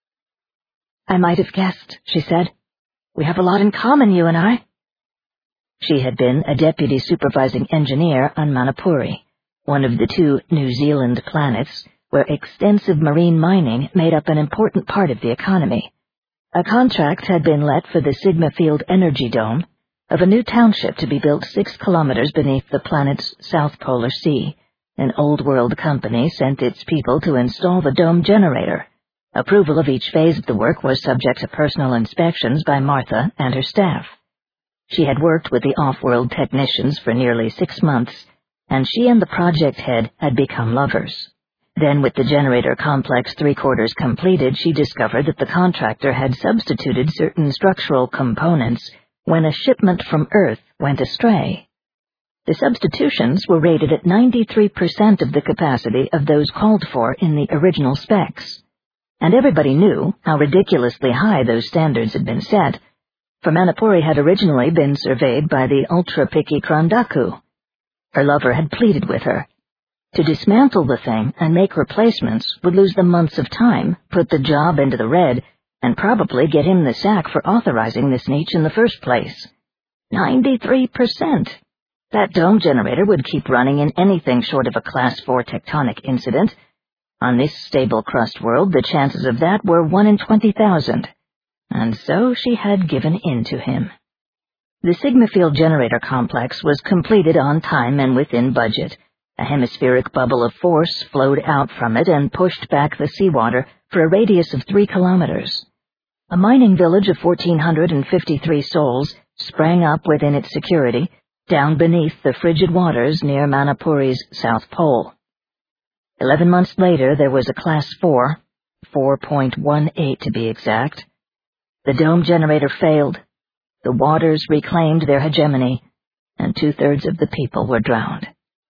"I might have guessed," she said. "We have a lot in common, you and I." She had been a deputy supervising engineer on Manapuri, one of the 2 New Zealand planets where extensive marine mining made up an important part of the economy. A contract had been let for the Sigma Field Energy Dome of a new township to be built 6 kilometers beneath the planet's South Polar Sea. An old-world company sent its people to install the dome generator. Approval of each phase of the work was subject to personal inspections by Martha and her staff. She had worked with the off-world technicians for nearly 6 months, and she and the project head had become lovers. Then, with the generator complex 3/4 completed, she discovered that the contractor had substituted certain structural components when a shipment from Earth went astray. The substitutions were rated at 93% of the capacity of those called for in the original specs. And everybody knew how ridiculously high those standards had been set, for Manipuri had originally been surveyed by the ultra-picky Krandaku. Her lover had pleaded with her. To dismantle the thing and make replacements would lose them months of time, put the job into the red, and probably get him the sack for authorizing this niche in the first place. 93%! That dome generator would keep running in anything short of a Class 4 tectonic incident. On this stable crust world, the chances of that were 1 in 20,000. And so she had given in to him. The Sigma Field generator complex was completed on time and within budget. A hemispheric bubble of force flowed out from it and pushed back the seawater for a radius of 3 kilometers. A mining village of 1,453 souls sprang up within its security, down beneath the frigid waters near Manipuri's South Pole. 11 months later, there was a Class 4, 4.18 to be exact. The dome generator failed. The waters reclaimed their hegemony, and 2/3 of the people were drowned.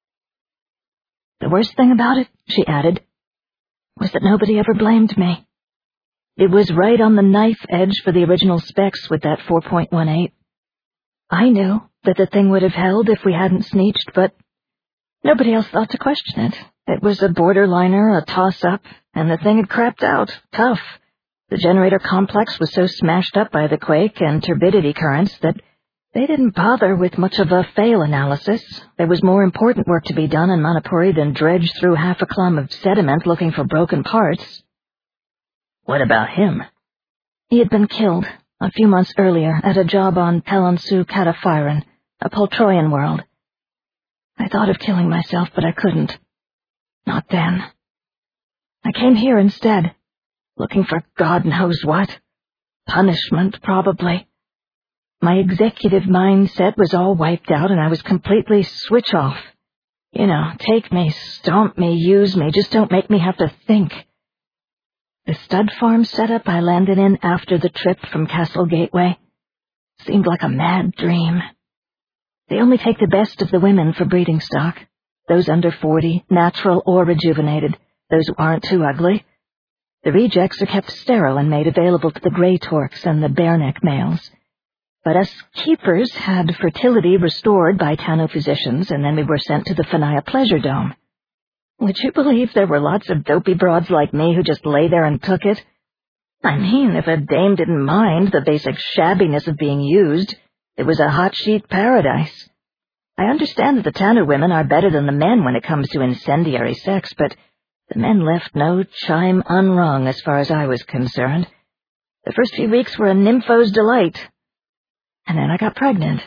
The worst thing about it, she added, was that nobody ever blamed me. It was right on the knife edge for the original specs with that 4.18. I knew that the thing would have held if we hadn't sneeched, but nobody else thought to question it. It was a borderliner, a toss-up, and the thing had crapped out, tough. The generator complex was so smashed up by the quake and turbidity currents that they didn't bother with much of a fail analysis. There was more important work to be done in Manipuri than dredge through half a kilometer of sediment looking for broken parts. What about him? He had been killed a few months earlier at a job on Pelonsu Kataphiran, a Poltroyan world. I thought of killing myself, but I couldn't. Not then. I came here instead, looking for God knows what. Punishment, probably. My executive mindset was all wiped out, and I was completely switch off. You know, take me, stomp me, use me, just don't make me have to think. The stud farm setup I landed in after the trip from Castle Gateway seemed like a mad dream. They only take the best of the women for breeding stock, those under 40, natural or rejuvenated, those who aren't too ugly. The rejects are kept sterile and made available to the Grey Torques and the Bareneck males. But us keepers had fertility restored by Tano physicians, and then we were sent to the Fanaya Pleasure Dome. Would you believe there were lots of dopey broads like me who just lay there and took it? I mean, if a dame didn't mind the basic shabbiness of being used, it was a hot sheet paradise. I understand that the Tano women are better than the men when it comes to incendiary sex, but the men left no chime unrung as far as I was concerned. The first few weeks were a nympho's delight. And then I got pregnant.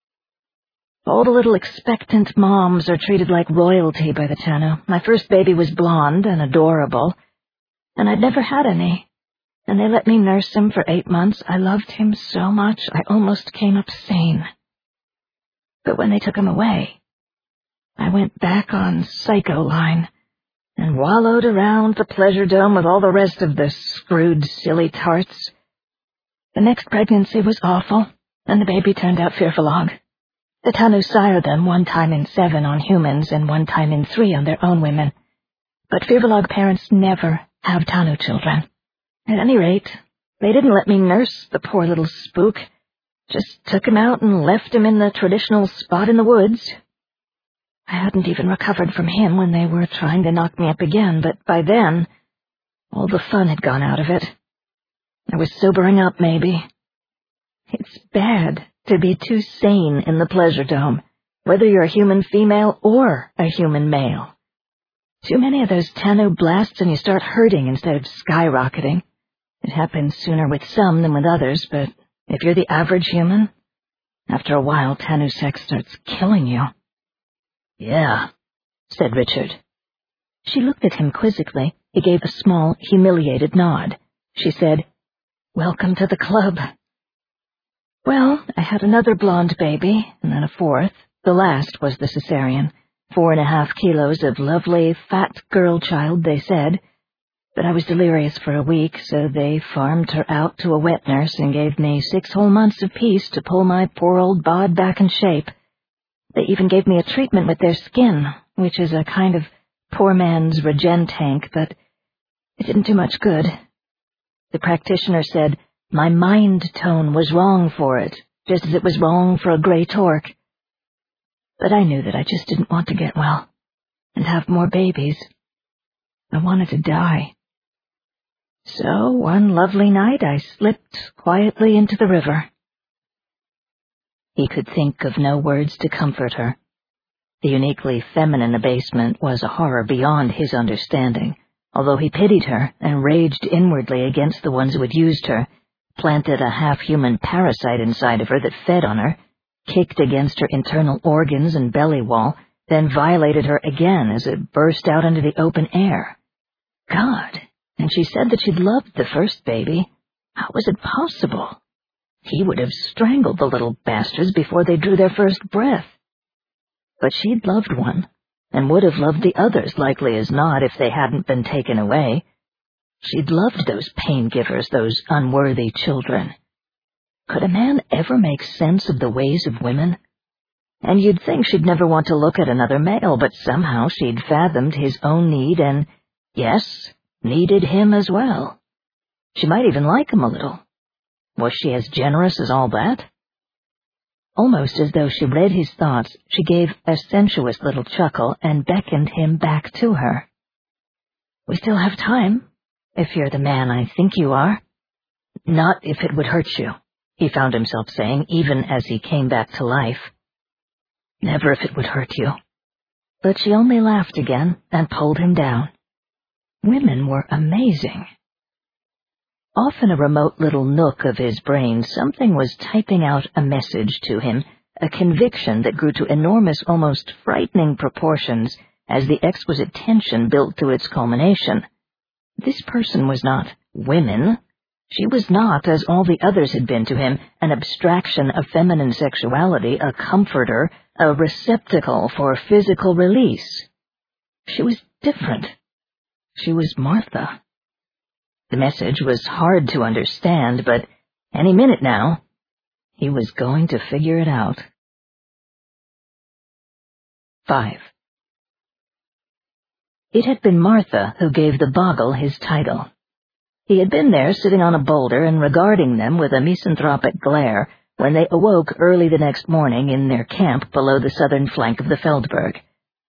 All the little expectant moms are treated like royalty by the Tano. My first baby was blonde and adorable, and I'd never had any. And they let me nurse him for 8 months. I loved him so much, I almost came up sane. But when they took him away, I went back on Psycho Line and wallowed around the Pleasure Dome with all the rest of the screwed, silly tarts. The next pregnancy was awful, and the baby turned out Firfalog. The Tanu sire them 1 time in 7 on humans and 1 time in 3 on their own women. But Firfalog parents never have Tanu children. At any rate, they didn't let me nurse the poor little spook. Just took him out and left him in the traditional spot in the woods. I hadn't even recovered from him when they were trying to knock me up again, but by then, all the fun had gone out of it. I was sobering up, maybe. It's bad to be too sane in the Pleasure Dome, whether you're a human female or a human male. Too many of those Tanu blasts and you start hurting instead of skyrocketing. It happens sooner with some than with others, but if you're the average human, after a while Tanu sex starts killing you. Yeah, said Richard. She looked at him quizzically. He gave a small, humiliated nod. She said, "Welcome to the club." Well, I had another blonde baby, and then a 4th. The last was the cesarean. 4.5 kilos of lovely, fat girl child, they said. But I was delirious for a week, so they farmed her out to a wet nurse and gave me 6 whole months of peace to pull my poor old bod back in shape. They even gave me a treatment with their skin, which is a kind of poor man's regen tank, but it didn't do much good. The practitioner said my mind tone was wrong for it, just as it was wrong for a gray torque. But I knew that I just didn't want to get well and have more babies. I wanted to die. So one lovely night I slipped quietly into the river. He could think of no words to comfort her. The uniquely feminine abasement was a horror beyond his understanding, although he pitied her and raged inwardly against the ones who had used her, planted a half-human parasite inside of her that fed on her, kicked against her internal organs and belly wall, then violated her again as it burst out into the open air. God, and she said that she'd loved the first baby. How was it possible? He would have strangled the little bastards before they drew their first breath. But she'd loved one, and would have loved the others likely as not if they hadn't been taken away. She'd loved those pain-givers, those unworthy children. Could a man ever make sense of the ways of women? And you'd think she'd never want to look at another male, but somehow she'd fathomed his own need and, yes, needed him as well. She might even like him a little. Was she as generous as all that? Almost as though she read his thoughts, she gave a sensuous little chuckle and beckoned him back to her. We still have time, if you're the man I think you are. Not if it would hurt you, he found himself saying, even as he came back to life. Never if it would hurt you. But she only laughed again and pulled him down. Women were amazing. Off in a remote little nook of his brain, something was typing out a message to him, a conviction that grew to enormous, almost frightening proportions as the exquisite tension built to its culmination. This person was not women. She was not, as all the others had been to him, an abstraction of feminine sexuality, a comforter, a receptacle for physical release. She was different. She was Martha. The message was hard to understand, but any minute now, he was going to figure it out. 5. It had been Martha who gave the Boggle his title. He had been there sitting on a boulder and regarding them with a misanthropic glare when they awoke early the next morning in their camp below the southern flank of the Feldberg.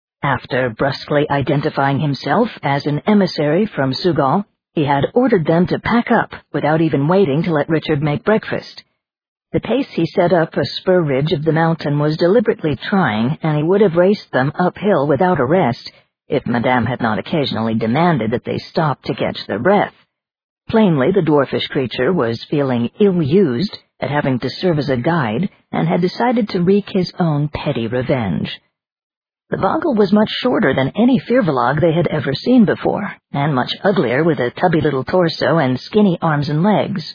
After brusquely identifying himself as an emissary from Sugal, he had ordered them to pack up without even waiting to let Richard make breakfast. The pace he set up a spur ridge of the mountain was deliberately trying, and he would have raced them uphill without a rest if Madame had not occasionally demanded that they stop to catch their breath. Plainly, the dwarfish creature was feeling ill-used at having to serve as a guide and had decided to wreak his own petty revenge. The Boggle was much shorter than any Firbolg they had ever seen before, and much uglier with a tubby little torso and skinny arms and legs.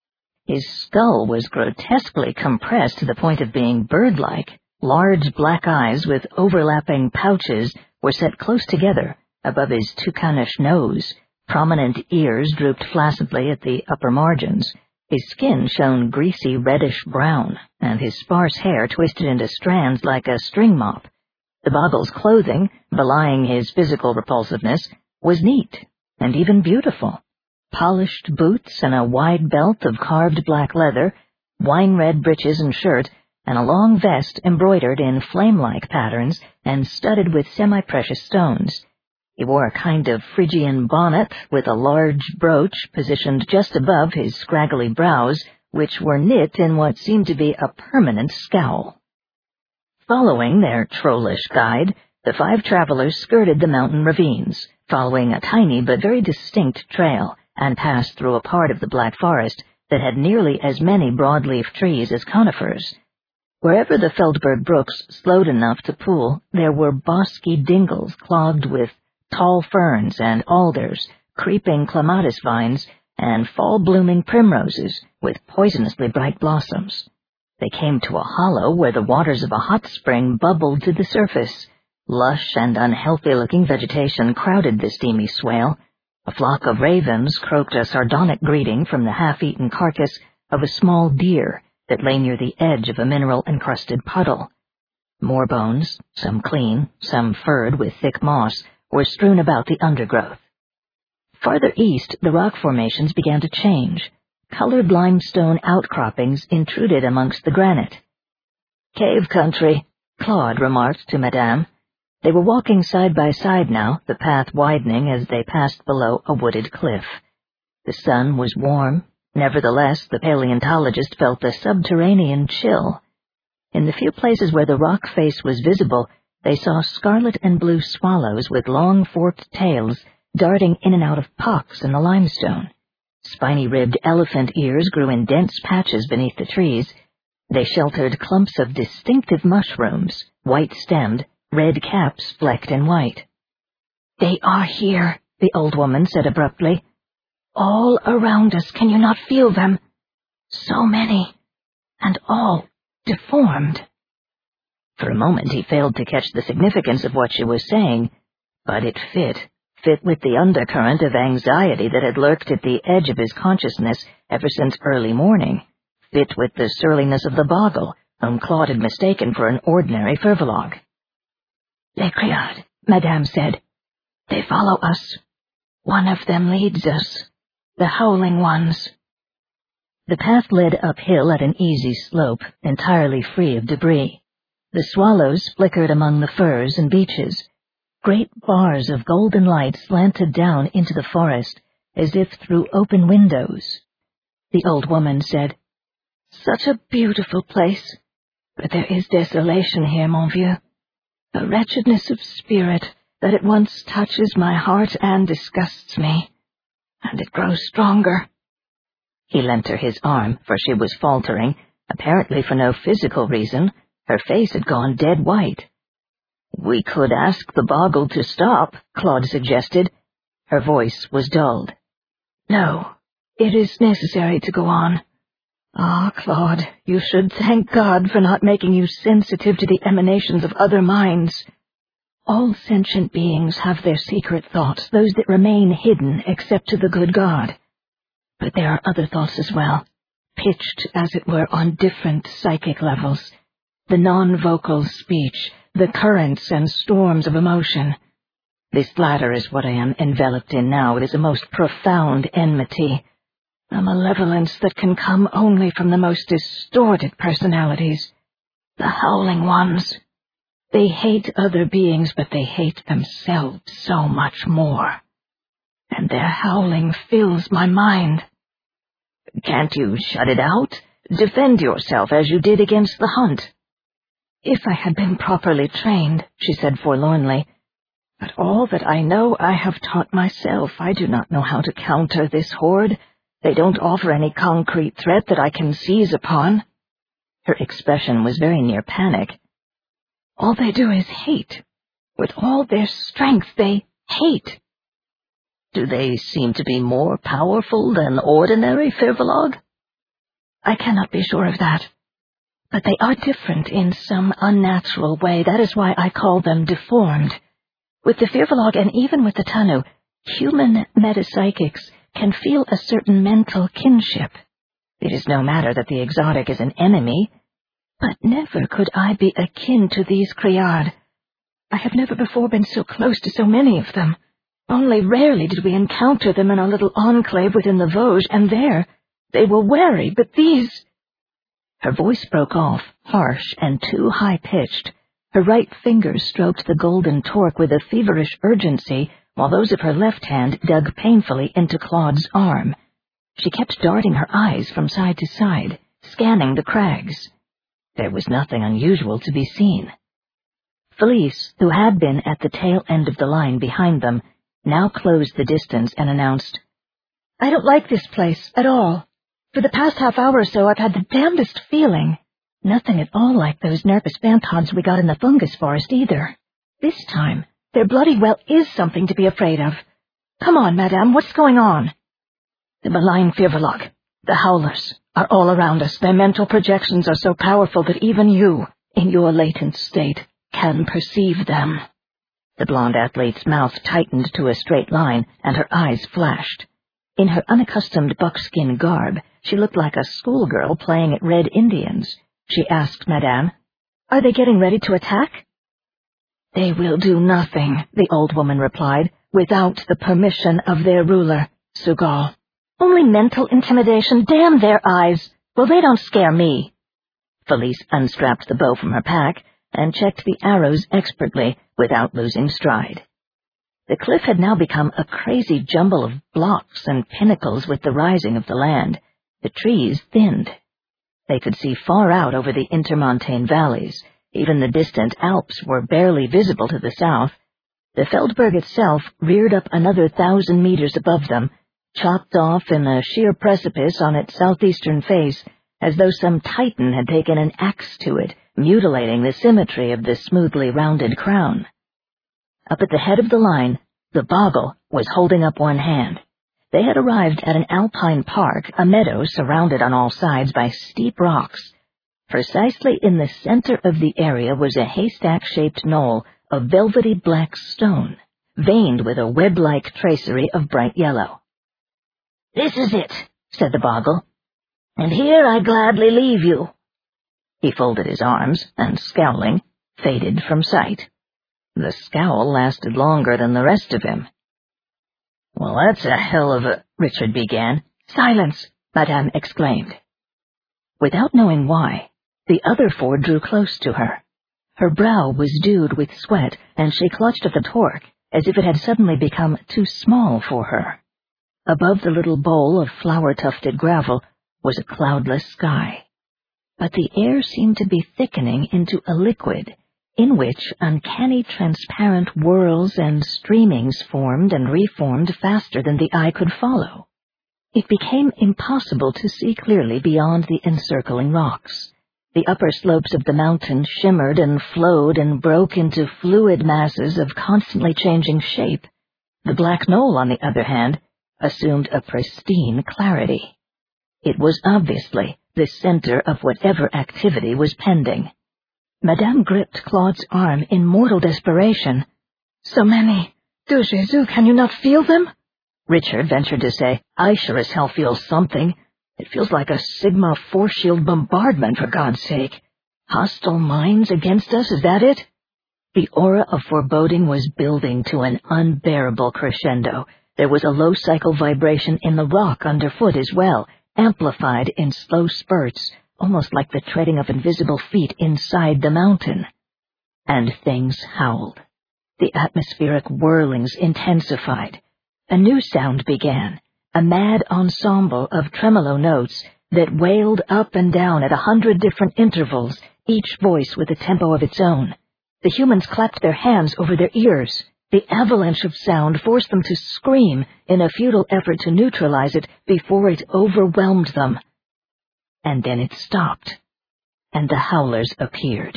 His skull was grotesquely compressed to the point of being bird-like. Large black eyes with overlapping pouches were set close together above his toucanish nose. Prominent ears drooped flaccidly at the upper margins. His skin shone greasy reddish-brown, and his sparse hair twisted into strands like a string mop. The Boggle's clothing, belying his physical repulsiveness, was neat and even beautiful. Polished boots and a wide belt of carved black leather, wine-red breeches and shirt, and a long vest embroidered in flame-like patterns and studded with semi-precious stones. He wore a kind of Phrygian bonnet with a large brooch positioned just above his scraggly brows, which were knit in what seemed to be a permanent scowl. Following their trollish guide, the 5 travelers skirted the mountain ravines, following a tiny but very distinct trail, and passed through a part of the Black Forest that had nearly as many broadleaf trees as conifers. Wherever the Feldberg brooks slowed enough to pool, there were bosky dingles clogged with tall ferns and alders, creeping clematis vines, and fall-blooming primroses with poisonously bright blossoms. They came to a hollow where the waters of a hot spring bubbled to the surface. Lush and unhealthy-looking vegetation crowded the steamy swale. A flock of ravens croaked a sardonic greeting from the half-eaten carcass of a small deer that lay near the edge of a mineral-encrusted puddle. More bones, some clean, some furred with thick moss, were strewn about the undergrowth. Farther east, the rock formations began to change. Colored limestone outcroppings intruded amongst the granite. "Cave country," Claude remarked to Madame. They were walking side by side now, the path widening as they passed below a wooded cliff. The sun was warm. Nevertheless, the paleontologist felt a subterranean chill. In the few places where the rock face was visible, they saw scarlet and blue swallows with long forked tails darting in and out of pocks in the limestone. Spiny-ribbed elephant ears grew in dense patches beneath the trees. They sheltered clumps of distinctive mushrooms, white-stemmed, red caps flecked in white. "They are here," the old woman said abruptly. "All around us, can you not feel them? So many, and all deformed." For a moment he failed to catch the significance of what she was saying, but it fit with the undercurrent of anxiety that had lurked at the edge of his consciousness ever since early morning, fit with the surliness of the Boggle, whom Claude had mistaken for an ordinary Firbolg. "Les Criades," Madame said. "They follow us. One of them leads us. The Howling Ones." The path led uphill at an easy slope, entirely free of debris. The swallows flickered among the firs and beeches. Great bars of golden light slanted down into the forest, as if through open windows. The old woman said, "Such a beautiful place, but there is desolation here, mon vieux. A wretchedness of spirit that at once touches my heart and disgusts me, and it grows stronger." He lent her his arm, for she was faltering, apparently for no physical reason. Her face had gone dead white. "We could ask the Boggle to stop," Claude suggested. Her voice was dulled. "No, it is necessary to go on. Ah, Claude, you should thank God for not making you sensitive to the emanations of other minds. All sentient beings have their secret thoughts, those that remain hidden except to the good God. But there are other thoughts as well, pitched, as it were, on different psychic levels. The non-vocal speech, the currents and storms of emotion. This latter is what I am enveloped in now. It is a most profound enmity, a malevolence that can come only from the most distorted personalities, the Howling Ones. They hate other beings, but they hate themselves so much more. And their howling fills my mind." "Can't you shut it out? Defend yourself as you did against the hunt." "If I had been properly trained," she said forlornly. "But all that I know I have taught myself. I do not know how to counter this horde. They don't offer any concrete threat that I can seize upon." Her expression was very near panic. "All they do is hate. With all their strength, they hate." "Do they seem to be more powerful than ordinary Firbolg?" "I cannot be sure of that. But they are different in some unnatural way. That is why I call them deformed. With the Firbolg and even with the Tanu, human metapsychics can feel a certain mental kinship. It is no matter that the exotic is an enemy, but never could I be akin to these Criades. I have never before been so close to so many of them. Only rarely did we encounter them in our little enclave within the Vosges, and there they were wary, but these—" Her voice broke off, harsh and too high-pitched. Her right fingers stroked the golden torque with a feverish urgency, while those of her left hand dug painfully into Claude's arm. She kept darting her eyes from side to side, scanning the crags. There was nothing unusual to be seen. Felice, who had been at the tail end of the line behind them, now closed the distance and announced, "I don't like this place at all. For the past half hour or so I've had the damnedest feeling. Nothing at all like those nervous phantods we got in the fungus forest either. This time, there bloody well is something to be afraid of. Come on, Madame, what's going on?" "The malign Firbolg, the Howlers, are all around us. Their mental projections are so powerful that even you, in your latent state, can perceive them." The blonde athlete's mouth tightened to a straight line, and her eyes flashed. In her unaccustomed buckskin garb, she looked like a schoolgirl playing at Red Indians. She asked Madame, "Are they getting ready to attack?" "They will do nothing," the old woman replied, without the permission of their ruler, Sugal. Only mental intimidation, damn their eyes. Well, they don't scare me. Felice unstrapped the bow from her pack and checked the arrows expertly without losing stride. The cliff had now become a crazy jumble of blocks and pinnacles with the rising of the land. The trees thinned. They could see far out over the intermontane valleys. Even the distant Alps were barely visible to the south. The Feldberg itself reared up another 1,000 meters above them, chopped off in a sheer precipice on its southeastern face, as though some titan had taken an axe to it, mutilating the symmetry of the smoothly rounded crown. Up at the head of the line, the Boggle was holding up one hand. They had arrived at an alpine park, a meadow surrounded on all sides by steep rocks. Precisely in the center of the area was a haystack-shaped knoll of velvety black stone, veined with a web-like tracery of bright yellow. "This is it," said the Boggle, "and here I gladly leave you." He folded his arms, and, scowling, faded from sight. The scowl lasted longer than the rest of him. "Well, that's a hell of a—" Richard began. "Silence!" Madame exclaimed. Without knowing why, the other four drew close to her. Her brow was dewed with sweat, and she clutched at the torque as if it had suddenly become too small for her. Above the little bowl of flower-tufted gravel was a cloudless sky. But the air seemed to be thickening into a liquid, in which uncanny transparent whirls and streamings formed and reformed faster than the eye could follow. It became impossible to see clearly beyond the encircling rocks. The upper slopes of the mountain shimmered and flowed and broke into fluid masses of constantly changing shape. The black knoll, on the other hand, assumed a pristine clarity. It was obviously the center of whatever activity was pending. Madame gripped Claude's arm in mortal desperation. "So many! De Jésus, can you not feel them?" Richard ventured to say. "I sure as hell feel something. It feels like a Sigma force shield bombardment, for God's sake. Hostile minds against us, is that it?" The aura of foreboding was building to an unbearable crescendo. There was a low-cycle vibration in the rock underfoot as well, amplified in slow spurts, almost like the treading of invisible feet inside the mountain. And things howled. The atmospheric whirlings intensified. A new sound began, a mad ensemble of tremolo notes that wailed up and down at 100 different intervals, each voice with a tempo of its own. The humans clapped their hands over their ears. The avalanche of sound forced them to scream in a futile effort to neutralize it before it overwhelmed them. And then it stopped, and the howlers appeared.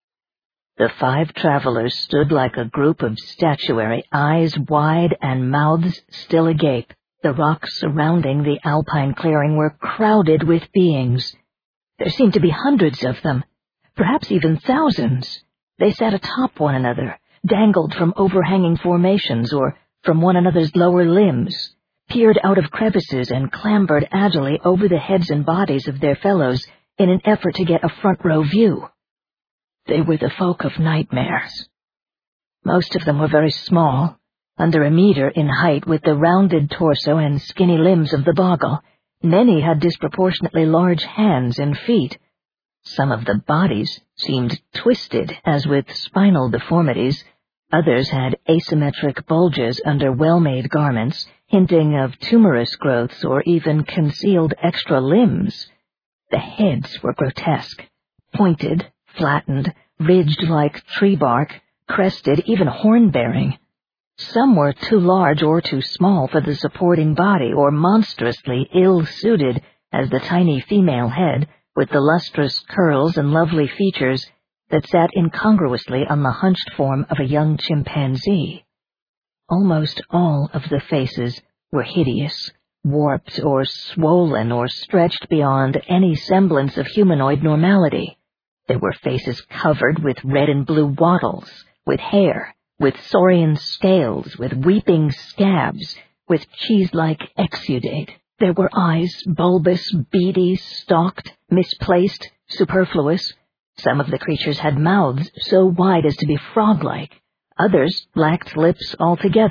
The 5 travelers stood like a group of statuary, eyes wide and mouths still agape. The rocks surrounding the alpine clearing were crowded with beings. There seemed to be hundreds of them, perhaps even thousands. They sat atop one another, dangled from overhanging formations or from one another's lower limbs, peered out of crevices and clambered agilely over the heads and bodies of their fellows in an effort to get a front-row view. They were the folk of nightmares. Most of them were very small, under a meter in height, with the rounded torso and skinny limbs of the Boggle. Many had disproportionately large hands and feet. Some of the bodies seemed twisted, as with spinal deformities. Others had asymmetric bulges under well-made garments, hinting of tumorous growths or even concealed extra limbs. The heads were grotesque, pointed, flattened, ridged like tree bark, crested, even horn-bearing. Some were too large or too small for the supporting body, or monstrously ill-suited as the tiny female head, with the lustrous curls and lovely features that sat incongruously on the hunched form of a young chimpanzee. Almost all of the faces were hideous, warped or swollen or stretched beyond any semblance of humanoid normality. There were faces covered with red and blue wattles, with hair, with saurian scales, with weeping scabs, with cheese-like exudate. There were eyes, bulbous, beady, stalked, misplaced, superfluous. Some of the creatures had mouths so wide as to be frog-like. Others lacked lips altogether,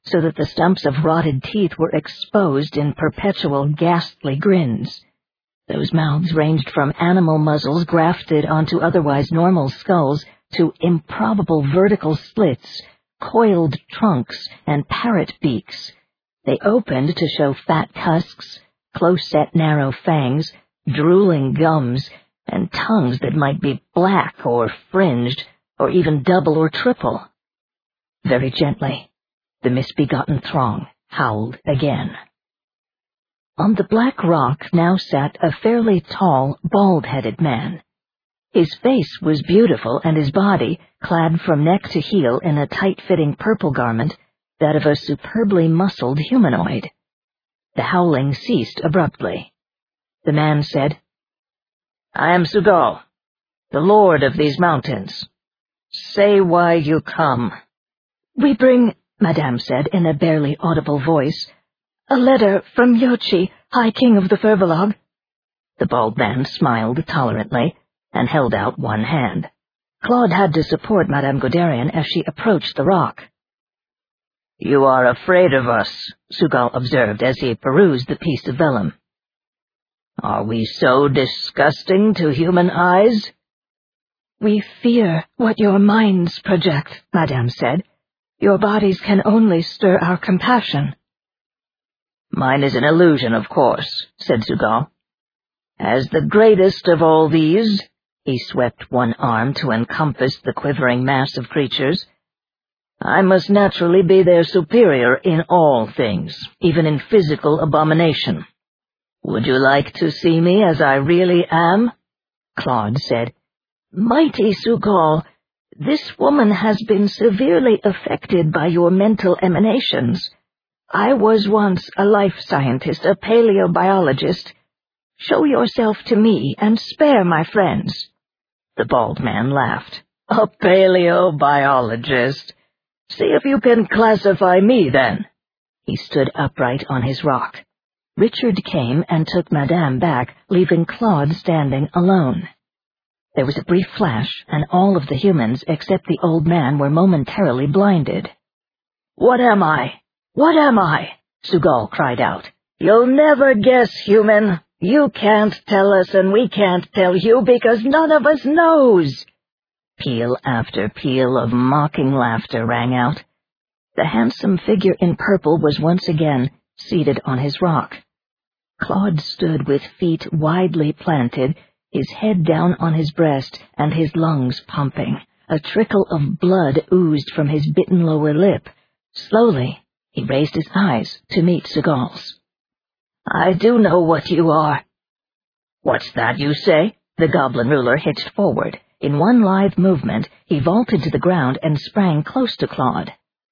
so that the stumps of rotted teeth were exposed in perpetual ghastly grins. Those mouths ranged from animal muzzles grafted onto otherwise normal skulls to improbable vertical slits, coiled trunks, and parrot beaks. They opened to show fat tusks, close-set narrow fangs, drooling gums, and tongues that might be black or fringed, or even double or triple. Very gently, the misbegotten throng howled again. On the black rock now sat a fairly tall, bald-headed man. His face was beautiful, and his body, clad from neck to heel in a tight-fitting purple garment, that of a superbly muscled humanoid. The howling ceased abruptly. The man said, "I am Sugal, the lord of these mountains. Say why you come." "We bring," Madame said in a barely audible voice, "a letter from Yochi, High King of the Fervelog." The bald man smiled tolerantly and held out one hand. Claude had to support Madame Guderian as she approached the rock. "You are afraid of us," Sugal observed as he perused the piece of vellum. "Are we so disgusting to human eyes?" "We fear what your minds project," Madame said. "Your bodies can only stir our compassion." "Mine is an illusion, of course," said Sugal. "As the greatest of all these," he swept one arm to encompass the quivering mass of creatures, "I must naturally be their superior in all things, even in physical abomination. Would you like to see me as I really am?" Claude said, "Mighty Sugal, this woman has been severely affected by your mental emanations. I was once a life scientist, a paleobiologist. Show yourself to me and spare my friends." The bald man laughed. "A paleobiologist? See if you can classify me, then." He stood upright on his rock. Richard came and took Madame back, leaving Claude standing alone. There was a brief flash, and all of the humans except the old man were momentarily blinded. "What am I? What am I?" Sugal cried out. "You'll never guess, human. You can't tell us, and we can't tell you because none of us knows." Peal after peal of mocking laughter rang out. The handsome figure in purple was once again seated on his rock. Claude stood with feet widely planted, his head down on his breast and his lungs pumping. A trickle of blood oozed from his bitten lower lip. Slowly, he raised his eyes to meet Sugal's. "I do know what you are." "What's that you say?" The goblin ruler hitched forward. In one lithe movement, he vaulted to the ground and sprang close to Claude.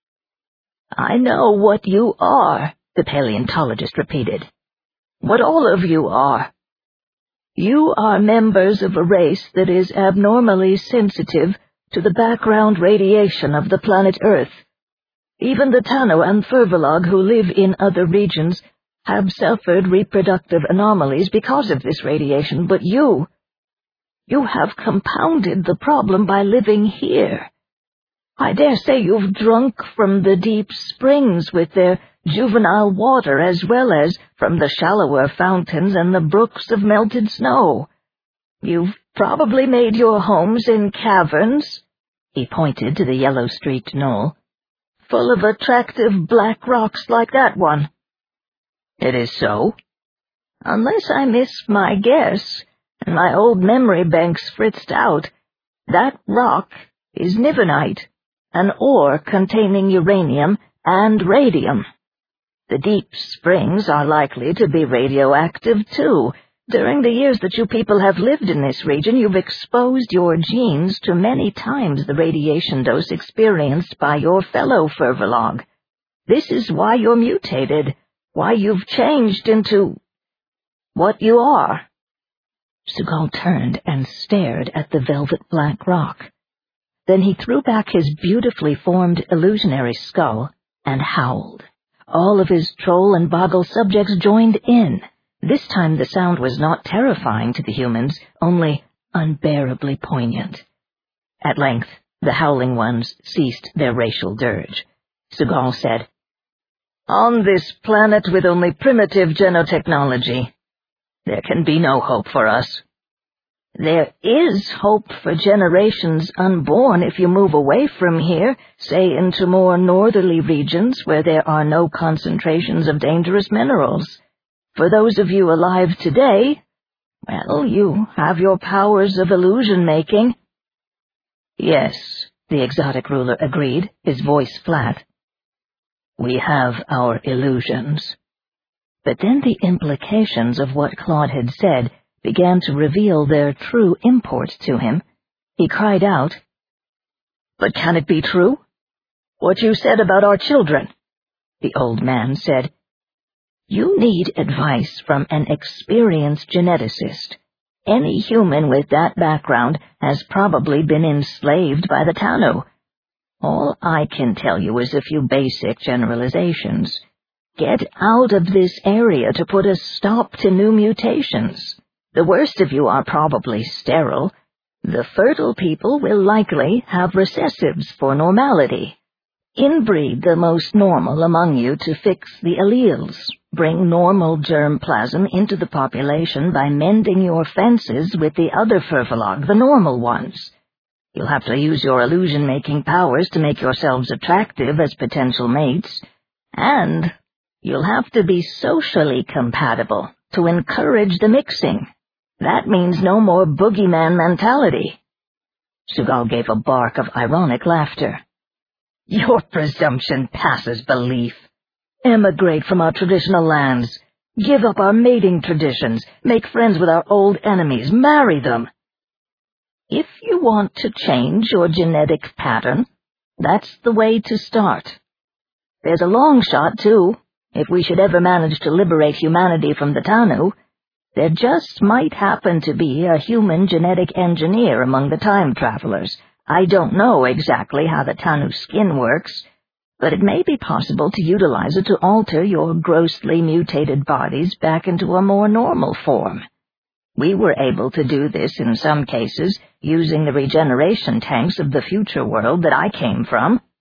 "I know what you are," the paleontologist repeated. "What all of you are. You are members of a race that is abnormally sensitive to the background radiation of the planet Earth. Even the Tano and Fervelog who live in other regions have suffered reproductive anomalies because of this radiation, but you have compounded the problem by living here. I dare say you've drunk from the deep springs with their juvenile water as well as from the shallower fountains and the brooks of melted snow. You've probably made your homes in caverns," he pointed to the yellow-streaked knoll, "full of attractive black rocks like that one." "It is so." "Unless I miss my guess, and my old memory bank's fritzed out, that rock is Nivernite, an ore containing uranium and radium. The deep springs are likely to be radioactive, too. During the years that you people have lived in this region, you've exposed your genes to many times the radiation dose experienced by your fellow Fervelog. This is why you're mutated, why you've changed into what you are." Sugal turned and stared at the velvet-black rock. Then he threw back his beautifully formed illusionary skull and howled. All of his troll and boggle subjects joined in. This time the sound was not terrifying to the humans, only unbearably poignant. At length, the howling ones ceased their racial dirge. Sugal said, On this planet with only primitive genotechnology, there can be no hope for us. There is hope for generations unborn if you move away from here, say into more northerly regions where there are no concentrations of dangerous minerals. For those of you alive today, well, you have your powers of illusion-making. Yes, the exotic ruler agreed, his voice flat. We have our illusions. But then the implications of what Claude had said began to reveal their true import to him. He cried out, "But can it be true? What you said about our children?" The old man said, "You need advice from an experienced geneticist. Any human with that background has probably been enslaved by the Tanu. All I can tell you is a few basic generalizations. Get out of this area to put a stop to new mutations. The worst of you are probably sterile. The fertile people will likely have recessives for normality. Inbreed the most normal among you to fix the alleles. Bring normal germplasm into the population by mending your fences with the other Furphalog, the normal ones. You'll have to use your illusion-making powers to make yourselves attractive as potential mates, and you'll have to be socially compatible to encourage the mixing. That means no more boogeyman mentality." Sugal gave a bark of ironic laughter. "Your presumption passes belief. Emigrate from our traditional lands. Give up our mating traditions. Make friends with our old enemies. Marry them. If you want to change your genetic pattern, that's the way to start. There's a long shot, too. If we should ever manage to liberate humanity from the Tanu, there just might happen to be a human genetic engineer among the time travelers. I don't know exactly how the Tanu skin works, but it may be possible to utilize it to alter your grossly mutated bodies back into a more normal form. We were able to do this in some cases using the regeneration tanks of the future world that I came from."